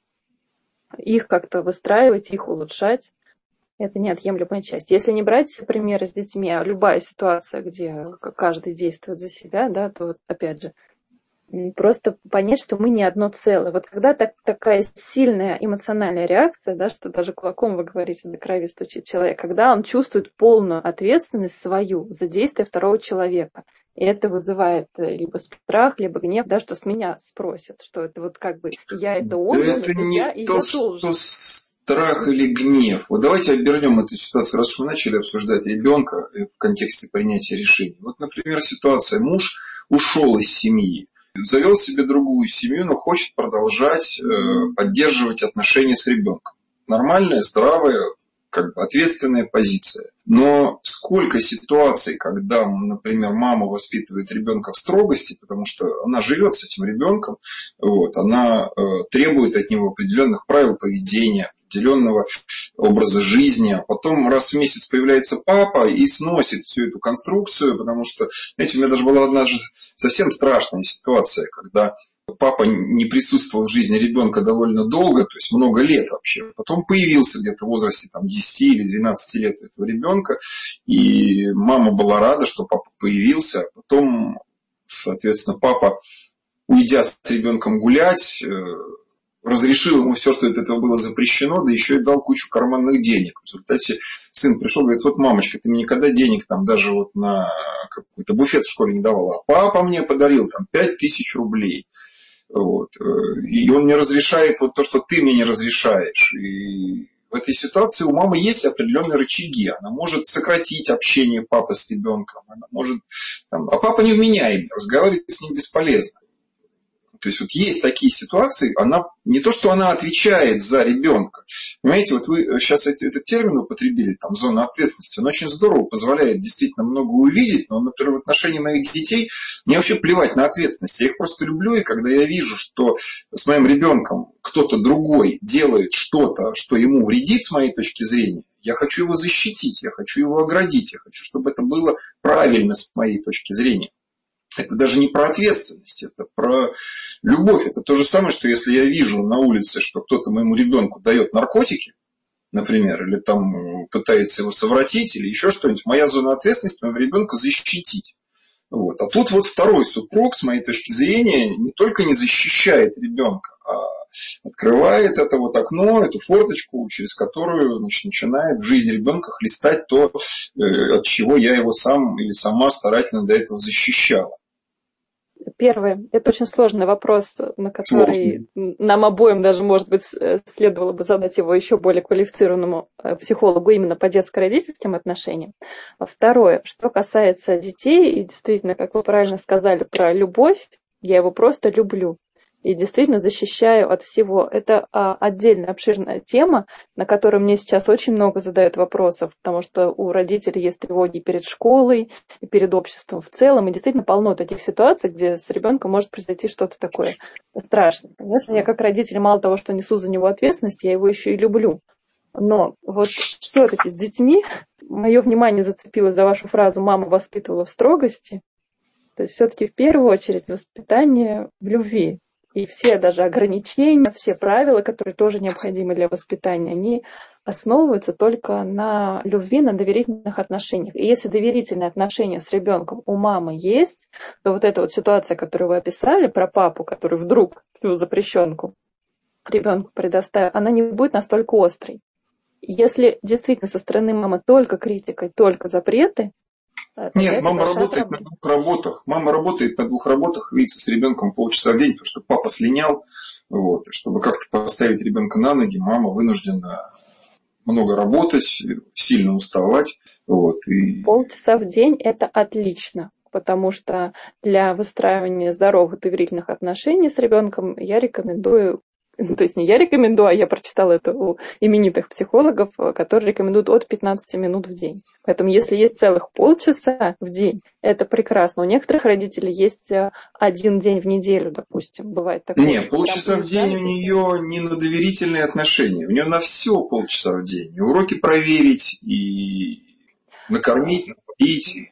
их как-то выстраивать, их улучшать. Это неотъемлемая часть. Если не брать примеры с детьми, а любая ситуация, где каждый действует за себя, да, то вот, опять же, просто понять, что мы не одно целое. Вот когда так, такая сильная эмоциональная реакция, да, что даже кулаком, вы говорите, до крови стучит человек, когда он чувствует полную ответственность свою за действия второго человека. И это вызывает либо страх, либо гнев, да, что с меня спросят, что это вот как бы я это он, да это не я, то, что страх или гнев. Вот давайте обернем эту ситуацию, раз уж мы начали обсуждать ребенка в контексте принятия решений. Вот, например, ситуация: муж ушел из семьи, завел себе другую семью, но хочет продолжать э, поддерживать отношения с ребенком. Нормальная, здравая, как бы ответственная позиция. Но сколько ситуаций, когда, например, мама воспитывает ребенка в строгости, потому что она живет с этим ребенком, вот, она э, требует от него определенных правил поведения, определенного образа жизни, а потом раз в месяц появляется папа и сносит всю эту конструкцию, потому что, знаете, у меня даже была однажды совсем страшная ситуация, когда папа не присутствовал в жизни ребенка довольно долго, то есть много лет вообще. Потом появился где-то в возрасте там, десяти или двенадцати лет у этого ребенка, и мама была рада, что папа появился. А потом, соответственно, папа, уйдя с ребенком гулять, разрешил ему все, что от этого было запрещено, да еще и дал кучу карманных денег. В результате сын пришел, говорит: вот, мамочка, ты мне никогда денег там даже вот на какой-то буфет в школе не давала. А папа мне подарил там пять тысяч рублей. Вот. И он мне разрешает вот то, что ты мне не разрешаешь. И в этой ситуации у мамы есть определенные рычаги. Она может сократить общение папы с ребенком. Она может, там, а папа невменяемый, разговаривать с ним бесполезно. То есть вот есть такие ситуации, она не то, что она отвечает за ребенка. Понимаете, вот вы сейчас этот термин употребили, там, зона ответственности, он очень здорово позволяет действительно много увидеть, но, например, в отношении моих детей мне вообще плевать на ответственность. Я их просто люблю, и когда я вижу, что с моим ребенком кто-то другой делает что-то, что ему вредит с моей точки зрения, я хочу его защитить, я хочу его оградить, я хочу, чтобы это было правильно с моей точки зрения. Это даже не про ответственность, это про любовь. Это то же самое, что если я вижу на улице, что кто-то моему ребенку дает наркотики, например, или там пытается его совратить, или еще что-нибудь, моя зона ответственности моего ребенка защитить. Вот. А тут вот второй супруг, с моей точки зрения, не только не защищает ребенка, а открывает это вот окно, эту форточку, через которую, значит, начинает в жизни ребенка хлестать то, от чего я его сам или сама старательно до этого защищала. Первый, это очень сложный вопрос, на который Сложный. нам обоим даже, может быть, следовало бы задать его еще более квалифицированному психологу именно по детско-родительским отношениям. Второе, что касается детей, и действительно, как вы правильно сказали про любовь, я его просто люблю. И действительно защищаю от всего. Это а, отдельная обширная тема, на которую мне сейчас очень много задают вопросов, потому что у родителей есть тревоги перед школой, и перед обществом в целом. И действительно полно таких ситуаций, где с ребенком может произойти что-то такое страшное. Конечно, я как родитель мало того, что несу за него ответственность, я его еще и люблю. Но вот все-таки с детьми мое внимание зацепилось за вашу фразу «мама воспитывала в строгости». То есть все-таки в первую очередь воспитание в любви. И все даже ограничения, все правила, которые тоже необходимы для воспитания, они основываются только на любви, на доверительных отношениях. И если доверительные отношения с ребенком у мамы есть, то вот эта вот ситуация, которую вы описали про папу, который вдруг всю запрещенку ребенку предоставил, она не будет настолько острой. Если действительно со стороны мамы только критика, только запреты, нет, мама работает на двух работах. Мама работает на двух работах, видится с ребенком полчаса в день, потому что папа слинял. Вот, и чтобы как-то поставить ребенка на ноги, мама вынуждена много работать, сильно уставать. Вот, и... Полчаса в день – это отлично, потому что для выстраивания здоровых доверительных отношений с ребенком я рекомендую. То есть не я рекомендую, а я прочитала это у именитых психологов, которые рекомендуют от пятнадцати минут в день. Поэтому если есть целых полчаса в день, это прекрасно. У некоторых родителей есть один день в неделю, допустим, бывает такое. Нет, полчаса в день у нее не на доверительные отношения, у нее на все полчаса в день. И уроки проверить, и накормить, напоить.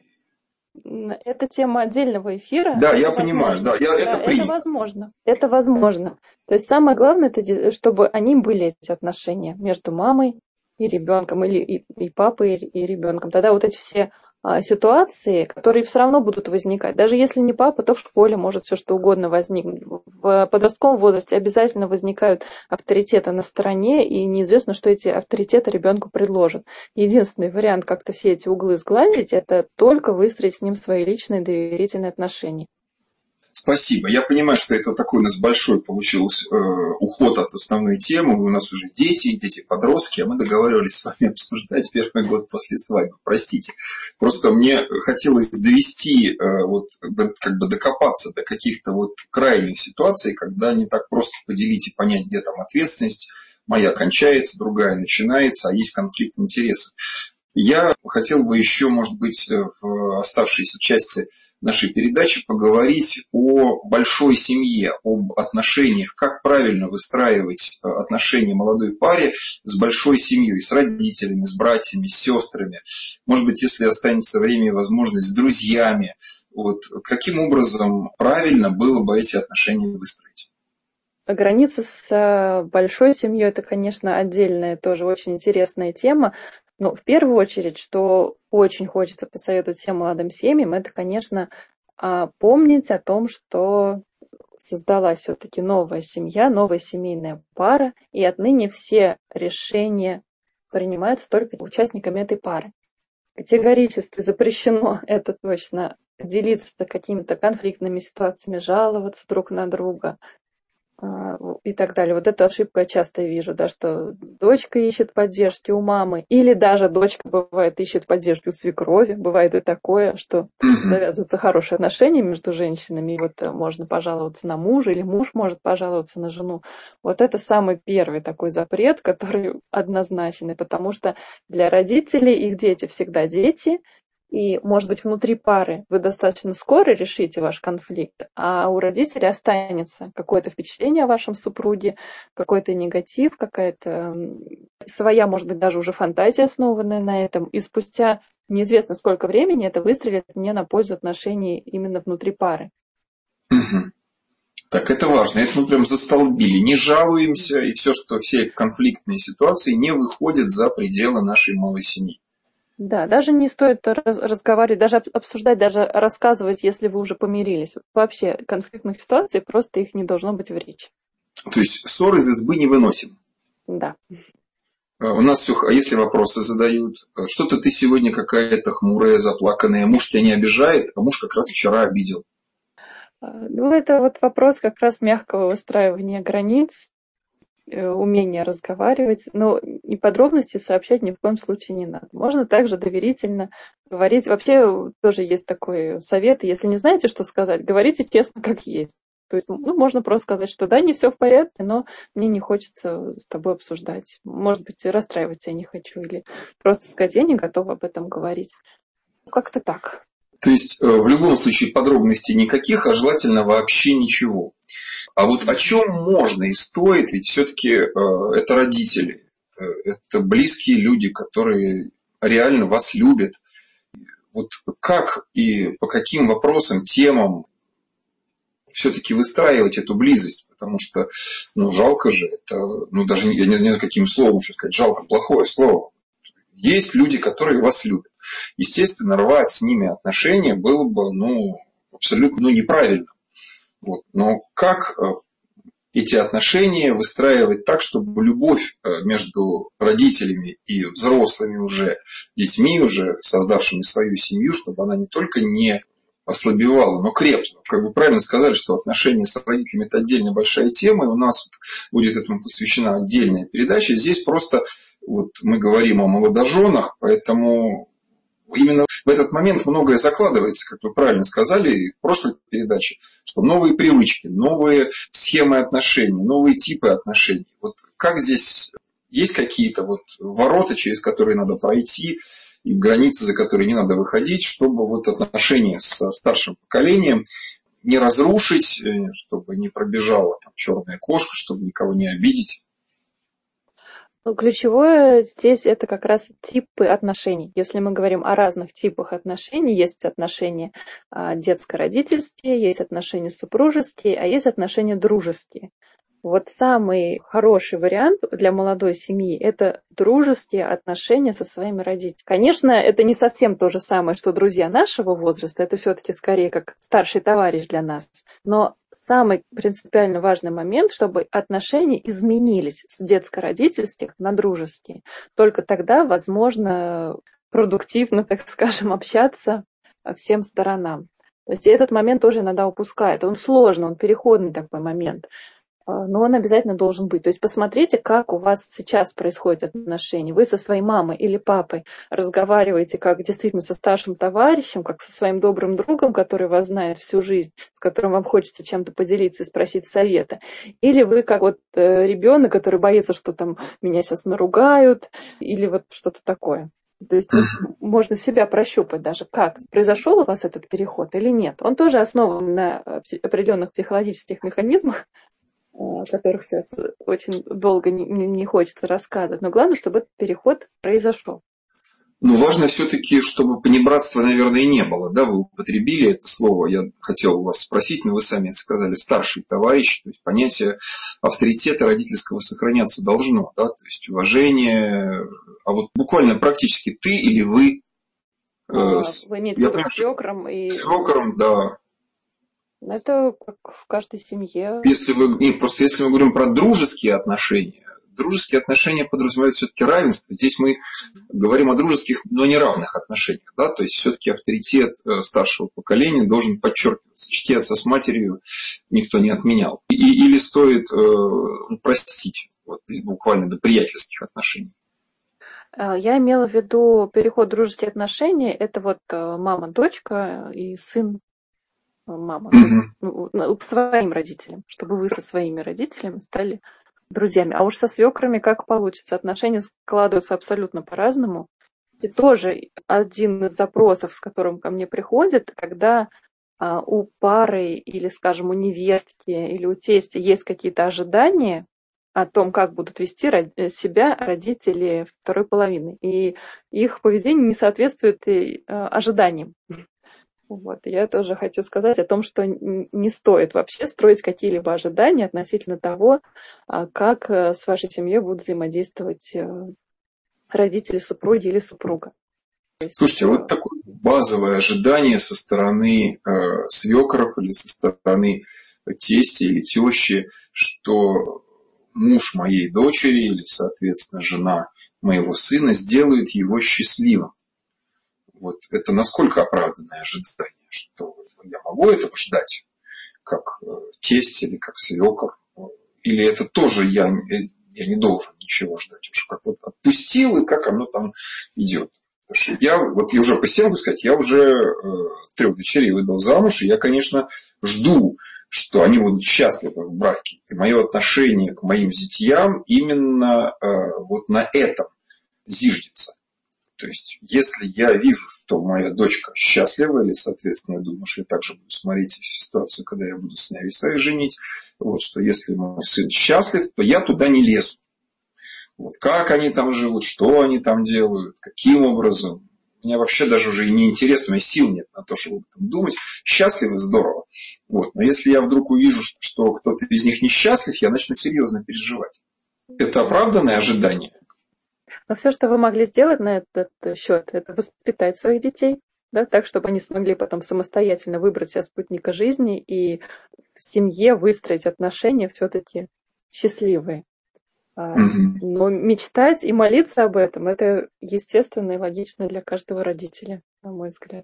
Это тема отдельного эфира. Да, это я возможно. понимаю, да, я, это да, принято. Это возможно, это возможно. То есть самое главное, это, чтобы они были, эти отношения между мамой и ребенком, или и, и папой и, и ребенком. Тогда вот эти все а, ситуации, которые все равно будут возникать. Даже если не папа, то в школе может все что угодно возникнуть. В подростковом возрасте обязательно возникают авторитеты на стороне, и неизвестно, что эти авторитеты ребенку предложат. Единственный вариант как-то все эти углы сгладить, это только выстроить с ним свои личные доверительные отношения. Спасибо. Я понимаю, что это такой у нас большой получился э, уход от основной темы. У нас уже дети, дети-подростки, а мы договаривались с вами обсуждать первый год после свадьбы. Простите. Просто мне хотелось довести, э, вот, до, как бы докопаться до каких-то вот крайних ситуаций, когда не так просто поделить и понять, где там ответственность моя кончается, другая начинается, а есть конфликт интересов. Я хотел бы еще, может быть, в оставшейся части нашей передачи поговорить о большой семье, об отношениях, как правильно выстраивать отношения молодой паре с большой семьей, с родителями, с братьями, с сестрами. Может быть, если останется время и возможность, с друзьями. Вот, каким образом правильно было бы эти отношения выстроить? Границы с большой семьей – это, конечно, отдельная тоже очень интересная тема. Но в первую очередь, что очень хочется посоветовать всем молодым семьям, это, конечно, помнить о том, что создалась все-таки новая семья, новая семейная пара, и отныне все решения принимаются только участниками этой пары. Категорически запрещено, это точно, делиться какими-то конфликтными ситуациями, жаловаться друг на друга и так далее. Вот эту ошибку я часто вижу, да, что дочка ищет поддержки у мамы, или даже дочка, бывает, ищет поддержки у свекрови. Бывает и такое, что завязываются хорошие отношения между женщинами, и вот можно пожаловаться на мужа, или муж может пожаловаться на жену. Вот это самый первый такой запрет, который однозначный, потому что для родителей их дети всегда дети, и, может быть, внутри пары вы достаточно скоро решите ваш конфликт, а у родителей останется какое-то впечатление о вашем супруге, какой-то негатив, какая-то своя, может быть, даже уже фантазия, основанная на этом. И спустя неизвестно сколько времени это выстрелит не на пользу отношений именно внутри пары. Угу. Так, это важно. Это мы прям застолбили. Не жалуемся, и все, что все конфликтные ситуации не выходят за пределы нашей малой семьи. Да, даже не стоит раз- разговаривать, даже обсуждать, даже рассказывать, если вы уже помирились. Вообще конфликтных ситуаций просто их не должно быть в речи. То есть ссор из избы не выносим. Да. У нас все, а если вопросы задают, что-то ты сегодня какая-то хмурая, заплаканная, муж тебя не обижает, а муж как раз вчера обидел. Ну, это вот вопрос как раз мягкого выстраивания границ, умение разговаривать, но и подробности сообщать ни в коем случае не надо. Можно также доверительно говорить. Вообще тоже есть такой совет, если не знаете, что сказать, говорите честно, как есть. То есть, ну, можно просто сказать, что да, не все в порядке, но мне не хочется с тобой обсуждать. Может быть, расстраиваться я не хочу, или просто сказать, я не готова об этом говорить. Как-то так. То есть, в любом случае, подробностей никаких, а желательно вообще ничего. А вот о чем можно и стоит, ведь все-таки э, это родители, э, это близкие люди, которые реально вас любят. Вот как и по каким вопросам, темам все-таки выстраивать эту близость, потому что, ну, жалко же, это, ну, даже я не знаю, каким словом еще сказать, жалко, плохое слово. Есть люди, которые вас любят. Естественно, рвать с ними отношения было бы, ну, абсолютно, ну, неправильно. Вот. Но как эти отношения выстраивать так, чтобы любовь между родителями и взрослыми уже детьми, уже создавшими свою семью, чтобы она не только не ослабевала, но крепла. Как вы правильно сказали, что отношения с родителями – это отдельная большая тема, и у нас будет этому посвящена отдельная передача. Здесь просто вот мы говорим о молодоженах, поэтому именно в этот момент многое закладывается, как вы правильно сказали в прошлой передаче, что новые привычки, новые схемы отношений, новые типы отношений. Вот как здесь есть какие-то вот ворота, через которые надо пройти, и границы, за которые не надо выходить, чтобы вот отношения со старшим поколением не разрушить, чтобы не пробежала там черная кошка, чтобы никого не обидеть. Ключевое здесь это как раз типы отношений. Если мы говорим о разных типах отношений, есть отношения детско-родительские, есть отношения супружеские, а есть отношения дружеские. Вот самый хороший вариант для молодой семьи – это дружеские отношения со своими родителями. Конечно, это не совсем то же самое, что друзья нашего возраста, это все-таки скорее как старший товарищ для нас. Но самый принципиально важный момент, чтобы отношения изменились с детско-родительских на дружеские. Только тогда возможно продуктивно, так скажем, общаться всем сторонам. То есть этот момент тоже иногда упускает. Он сложный, он переходный такой момент. но он обязательно должен быть. То есть посмотрите, как у вас сейчас происходят отношения. Вы со своей мамой или папой разговариваете как действительно со старшим товарищем, как со своим добрым другом, который вас знает всю жизнь, с которым вам хочется чем-то поделиться и спросить совета. Или вы как вот ребенок, который боится, что там меня сейчас наругают, или вот что-то такое. То есть вот можно себя прощупать даже, как произошел у вас этот переход или нет. Он тоже основан на определенных психологических механизмах, о которых сейчас очень долго не, не хочется рассказывать. Но главное, чтобы этот переход произошел. Но важно все-таки, чтобы понебратства, наверное, и не было. Да, вы употребили это слово. Я хотел у вас спросить, но вы сами это сказали, старший товарищ. То есть понятие авторитета родительского сохраняться должно. Да? То есть уважение. А вот буквально практически ты или вы. А, с, вы имеете в виду свекром и... Свекром, да. Это как в каждой семье. Если вы, и просто если мы говорим про дружеские отношения, дружеские отношения подразумевают все-таки равенство. Здесь мы говорим о дружеских, но не равных отношениях. Да? То есть все-таки авторитет старшего поколения должен подчеркиваться. Чтец с матерью никто не отменял. И, или стоит э, простить, вот, буквально до приятельских отношений. Я имела в виду переход в дружеские отношения. Это вот мама, дочка и сын. Мама, mm-hmm. ну, к своим родителям, чтобы вы со своими родителями стали друзьями. А уж со свекрами как получится. Отношения складываются абсолютно по-разному. И тоже один из запросов, с которым ко мне приходит, когда а, у пары или, скажем, у невестки или у тестя есть какие-то ожидания о том, как будут вести себя родители второй половины. И их поведение не соответствует и, а, ожиданиям. Вот. Я тоже хочу сказать о том, что не стоит вообще строить какие-либо ожидания относительно того, как с вашей семьей будут взаимодействовать родители, супруги или супруга. Слушайте, вот такое базовое ожидание со стороны э, свекров или со стороны тестя или тещи, что муж моей дочери или, соответственно, жена моего сына сделают его счастливым. Вот это насколько оправданное ожидание, что я могу этого ждать, как тесть или как свекор, или это тоже я, я не должен ничего ждать, уж как вот отпустил и как оно там идет. Потому что я, вот я уже по себе могу сказать, я уже э, трех дочерей выдал замуж, и я, конечно, жду, что они будут счастливы в браке. И мое отношение к моим зятьям именно э, вот на этом зиждется. То есть, если я вижу, что моя дочка счастлива, или, соответственно, я думаю, что я также буду смотреть ситуацию, когда я буду с ней своей женить, вот, что если мой сын счастлив, то я туда не лезу. Вот, как они там живут, что они там делают, каким образом. Мне вообще даже уже и не интересно, у меня сил нет на то, чтобы об этом думать. Счастливы, здорово. Вот. Но если я вдруг увижу, что кто-то из них несчастлив, я начну серьезно переживать. Это оправданное ожидание. Но все, что вы могли сделать на этот счет, это воспитать своих детей, да, так, чтобы они смогли потом самостоятельно выбрать себе спутника жизни и в семье выстроить отношения все-таки счастливые. Mm-hmm. Но мечтать и молиться об этом, это естественно и логично для каждого родителя, на мой взгляд.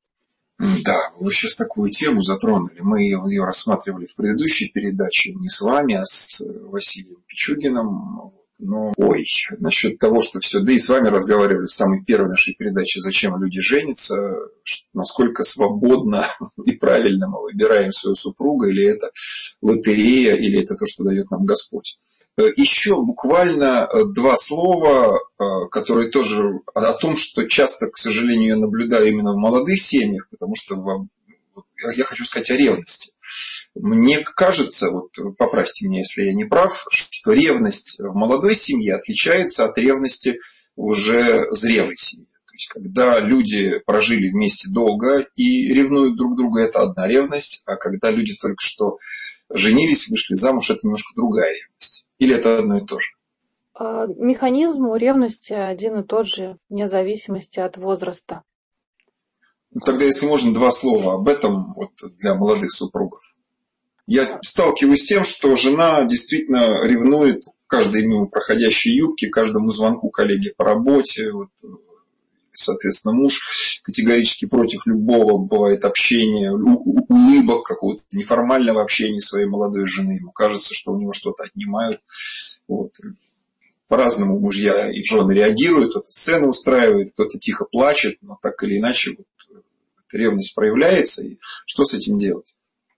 Да, вы сейчас такую тему затронули. Мы ее рассматривали в предыдущей передаче не с вами, а с Василием Пичугиным. Но, ой, насчет того, что все, да и с вами разговаривали в самой первой нашей передаче «Зачем люди женятся», насколько свободно и правильно мы выбираем своего супруга, или это лотерея, или это то, что дает нам Господь. Еще буквально два слова, которые тоже о том, что часто, к сожалению, я наблюдаю именно в молодых семьях, потому что я хочу сказать о ревности. Мне кажется, вот поправьте меня, если я не прав, что ревность в молодой семье отличается от ревности в уже зрелой семье. То есть, когда люди прожили вместе долго и ревнуют друг друга, это одна ревность, а когда люди только что женились, вышли замуж, это немножко другая ревность. Или это одно и то же? Механизм у ревности один и тот же, вне зависимости от возраста. Тогда, если можно, два слова об этом вот, для молодых супругов. Я сталкиваюсь с тем, что жена действительно ревнует каждой мимо проходящей юбки, каждому звонку коллеги по работе. Вот, Соответственно, муж категорически против любого, бывает, общения, улыбок, какого-то неформального общения своей молодой жены. Ему кажется, что у него что-то отнимают. Вот. По-разному мужья и жены реагируют. Кто-то сцену устраивает, кто-то тихо плачет, но так или иначе вот, ревность проявляется. И что с этим делать?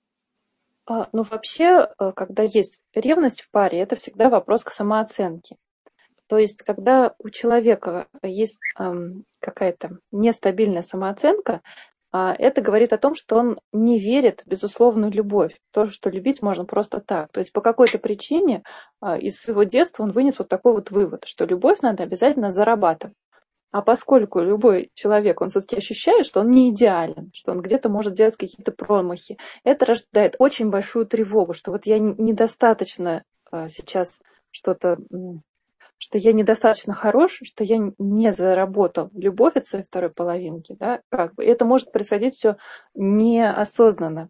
А, ну, вообще, когда есть ревность в паре, это всегда вопрос к самооценке. То есть, когда у человека есть эм, какая-то нестабильная самооценка, э, это говорит о том, что он не верит в безусловную любовь, в то, что любить можно просто так. То есть, по какой-то причине э, из своего детства он вынес вот такой вот вывод, что любовь надо обязательно зарабатывать. А поскольку любой человек, он все-таки ощущает, что он не идеален, что он где-то может делать какие-то промахи, это рождает очень большую тревогу, что вот я недостаточно э, сейчас что-то... что я недостаточно хорош, что я не заработал любовь от своей второй половинки, да, как бы. Это может происходить все неосознанно.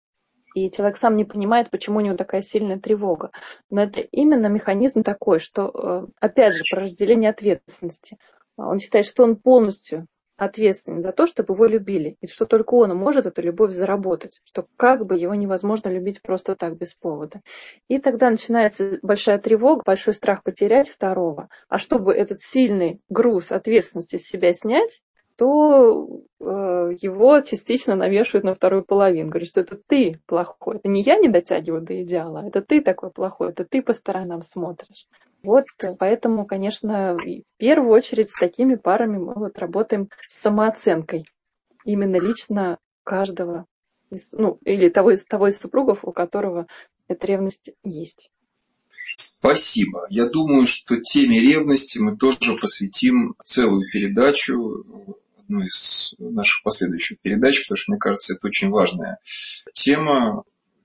И человек сам не понимает, почему у него такая сильная тревога. Но это именно механизм такой, что, опять же, про разделение ответственности. Он считает, что он полностью ответственен за то, чтобы его любили, и что только он может эту любовь заработать, что как бы его невозможно любить просто так, без повода. И тогда начинается большая тревога, большой страх потерять второго. А чтобы этот сильный груз ответственности с себя снять, то э, его частично навешивают на вторую половину. Говорят, что это ты плохой, это не я не дотягиваю до идеала, это ты такой плохой, это ты по сторонам смотришь. Вот, поэтому, конечно, в первую очередь с такими парами мы вот работаем с самооценкой. Именно лично каждого, из, ну, или того из, того из супругов, у которого эта ревность есть. Спасибо. Я думаю, что теме ревности мы тоже посвятим целую передачу, одну из наших последующих передач, потому что, мне кажется, это очень важная тема.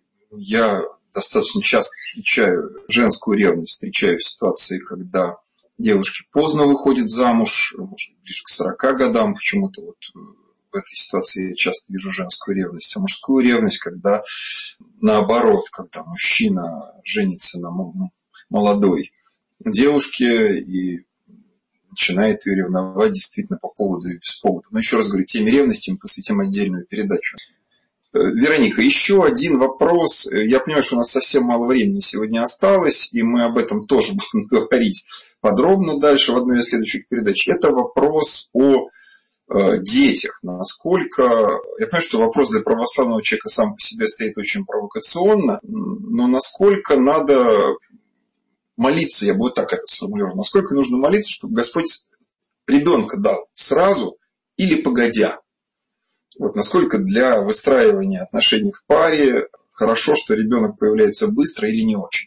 Я достаточно часто встречаю женскую ревность, встречаю в ситуации, когда девушки поздно выходят замуж, может, ближе к сорока годам. Почему-то вот в этой ситуации я часто вижу женскую ревность. А мужскую ревность, когда наоборот, когда мужчина женится на молодой девушке и начинает ее ревновать действительно по поводу и без повода. Но еще раз говорю, теме ревности мы посвятим отдельную передачу. Вероника, еще один вопрос. Я понимаю, что у нас совсем мало времени сегодня осталось, и мы об этом тоже будем говорить подробно дальше в одной из следующих передач. Это вопрос о э, детях. Насколько... Я понимаю, что вопрос для православного человека сам по себе стоит очень провокационно, но насколько надо молиться, я бы вот так это сформулировал, насколько нужно молиться, чтобы Господь ребенка дал сразу или погодя? Вот насколько для выстраивания отношений в паре хорошо, что ребенок появляется быстро или не очень?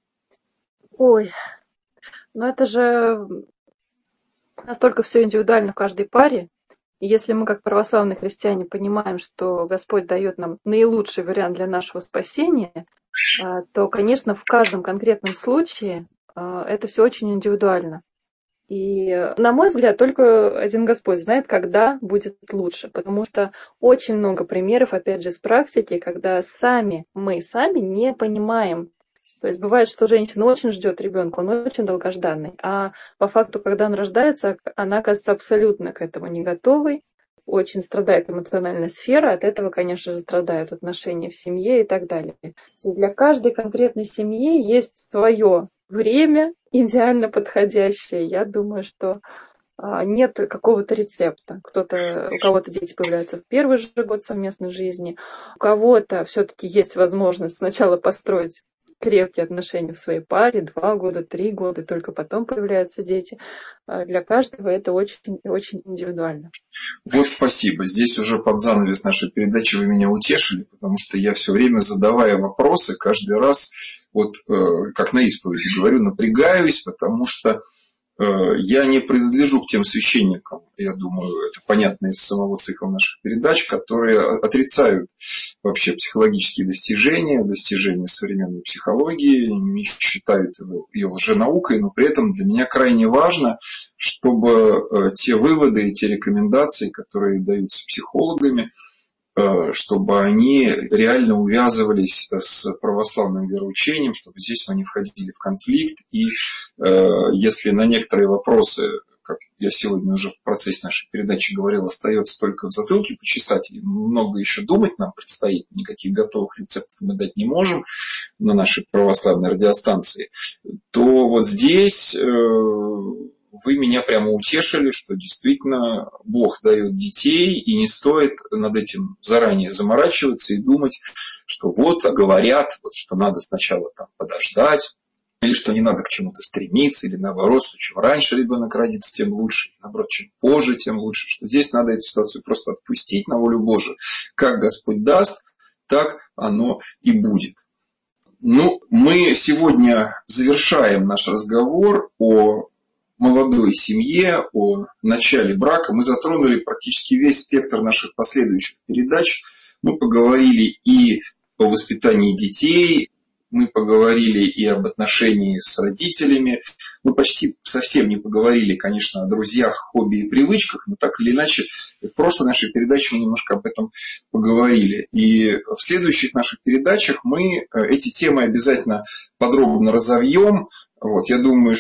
Ой, ну это же настолько все индивидуально в каждой паре. И если мы, как православные христиане, понимаем, что Господь дает нам наилучший вариант для нашего спасения, то, конечно, в каждом конкретном случае это все очень индивидуально. И, на мой взгляд, только один Господь знает, когда будет лучше. Потому что очень много примеров, опять же, из практики, когда сами мы сами не понимаем. То есть бывает, что женщина очень ждет ребенка, он очень долгожданный. А по факту, когда он рождается, она оказывается абсолютно к этому не готовой. Очень страдает эмоциональная сфера, от этого, конечно же, страдают отношения в семье и так далее. И для каждой конкретной семьи есть свое время, идеально подходящее. Я думаю, что нет какого-то рецепта. Кто-то, у кого-то дети появляются в первый же год совместной жизни, у кого-то все-таки есть возможность сначала построить крепкие отношения в своей паре, два года, три года, и только потом появляются дети. Для каждого это очень, очень индивидуально. Вот спасибо. Здесь уже под занавес нашей передачи вы меня утешили, потому что я все время, задавая вопросы, каждый раз, вот как на исповеди говорю, напрягаюсь, потому что я не принадлежу к тем священникам, я думаю, это понятно из самого цикла наших передач, которые отрицают вообще психологические достижения, достижения современной психологии, не считают ее лженаукой, но при этом для меня крайне важно, чтобы те выводы и те рекомендации, которые даются психологами, чтобы они реально увязывались с православным вероучением, чтобы здесь мы не входили в конфликт. И э, если на некоторые вопросы, как я сегодня уже в процессе нашей передачи говорил, остается только в затылке почесать, и много еще думать нам предстоит, никаких готовых рецептов мы дать не можем на нашей православной радиостанции, то вот здесь вы меня прямо утешили, что действительно Бог дает детей, и не стоит над этим заранее заморачиваться и думать, что вот, а говорят, вот, что надо сначала там подождать, или что не надо к чему-то стремиться, или наоборот, что чем раньше ребенок родится, тем лучше, наоборот, чем позже, тем лучше, что здесь надо эту ситуацию просто отпустить на волю Божию. Как Господь даст, так оно и будет. Ну, мы сегодня завершаем наш разговор о молодой семье, о начале брака. Мы затронули практически весь спектр наших последующих передач. Мы поговорили и о воспитании детей, мы поговорили и об отношении с родителями. Мы почти совсем не поговорили, конечно, о друзьях, хобби и привычках, но так или иначе в прошлой нашей передаче мы немножко об этом поговорили. И в следующих наших передачах мы эти темы обязательно подробно разовьем. Вот, я думаю,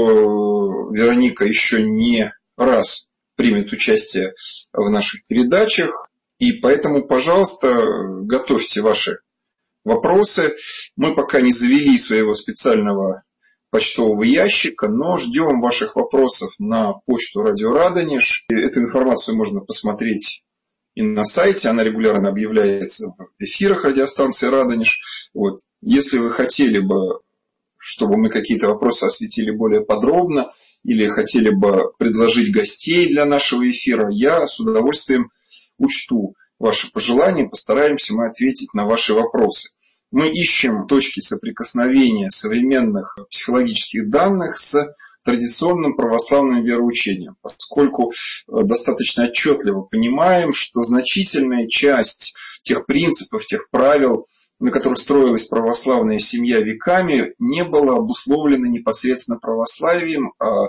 что Вероника еще не раз примет участие в наших передачах. И поэтому, пожалуйста, готовьте ваши вопросы. Мы пока не завели своего специального почтового ящика, но ждем ваших вопросов на почту Радио Радонеж. Эту информацию можно посмотреть и на сайте, она регулярно объявляется в эфирах радиостанции Радонеж. Вот. Если вы хотели бы, чтобы мы какие-то вопросы осветили более подробно, или хотели бы предложить гостей для нашего эфира, я с удовольствием учту ваши пожелания, постараемся мы ответить на ваши вопросы. Мы ищем точки соприкосновения современных психологических данных с традиционным православным вероучением, поскольку достаточно отчетливо понимаем, что значительная часть тех принципов, тех правил, на которых строилась православная семья веками, не была обусловлена непосредственно православием, а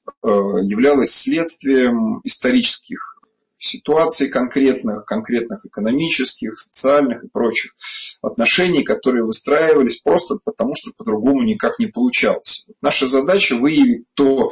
являлась следствием исторических ситуаций конкретных, конкретных экономических, социальных и прочих отношений, которые выстраивались просто потому, что по-другому никак не получалось. Наша задача выявить то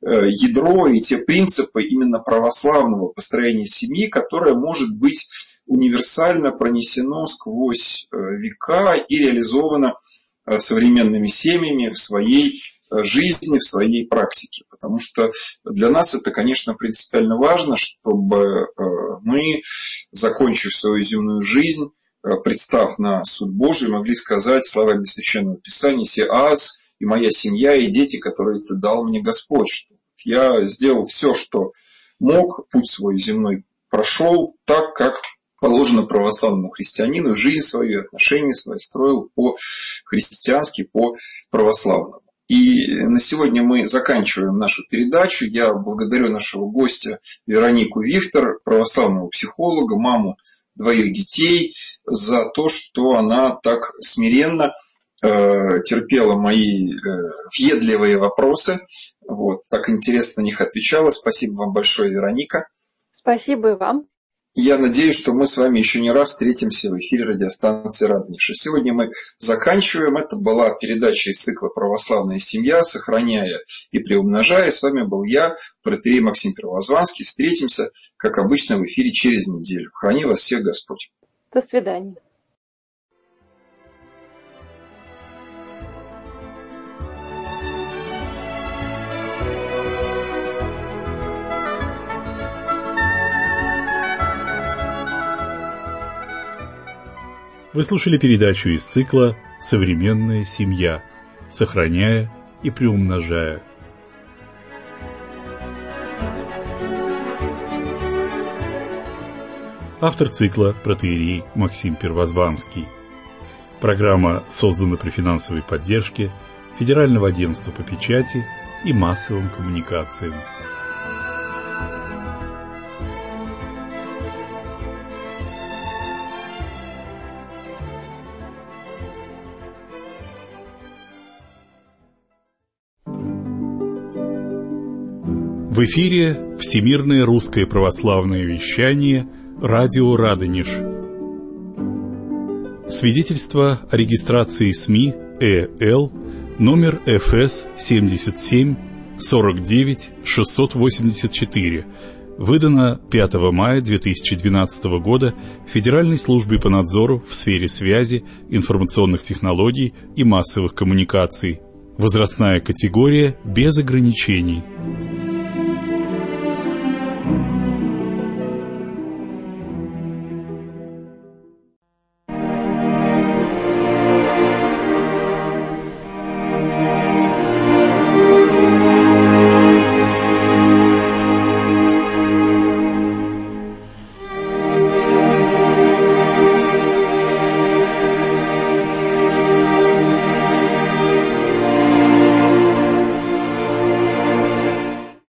ядро и те принципы именно православного построения семьи, которое может быть универсально пронесено сквозь века и реализовано современными семьями в своей жизни, в своей практике. Потому что для нас это, конечно, принципиально важно, чтобы мы, закончив свою земную жизнь, представ на суд Божий, могли сказать словами Священного Писания: «Се аз и моя семья, и дети, которые ты дал мне Господь». Что я сделал все, что мог, путь свой земной прошел так, как положено православному христианину, и жизнь свою, отношения свои строил по-христиански, по-православному. И на сегодня мы заканчиваем нашу передачу. Я благодарю нашего гостя Веронику Вихтер, православного психолога, маму двоих детей, за то, что она так смиренно э, терпела мои э, въедливые вопросы, вот, так интересно на них отвечала. Спасибо вам большое, Вероника. Спасибо и вам. Я надеюсь, что мы с вами еще не раз встретимся в эфире радиостанции Радонеж. Сегодня мы заканчиваем. Это была передача из цикла «Православная семья. Сохраняя и приумножая». С вами был я, протоиерей Максим Первозванский. Встретимся, как обычно, в эфире через неделю. Храни вас всех Господь. До свидания. Вы слушали передачу из цикла «Современная семья. Сохраняя и приумножая». Автор цикла протоиерей Максим Первозванский. Программа создана при финансовой поддержке Федерального агентства по печати и массовым коммуникациям. В эфире Всемирное русское православное вещание «Радио Радонеж». Свидетельство о регистрации СМИ ЭЛ номер эф эс семьдесят семь сорок девять шестьсот восемьдесят четыре, выдано пятого мая две тысячи двенадцатого года Федеральной службой по надзору в сфере связи, информационных технологий и массовых коммуникаций. Возрастная категория без ограничений.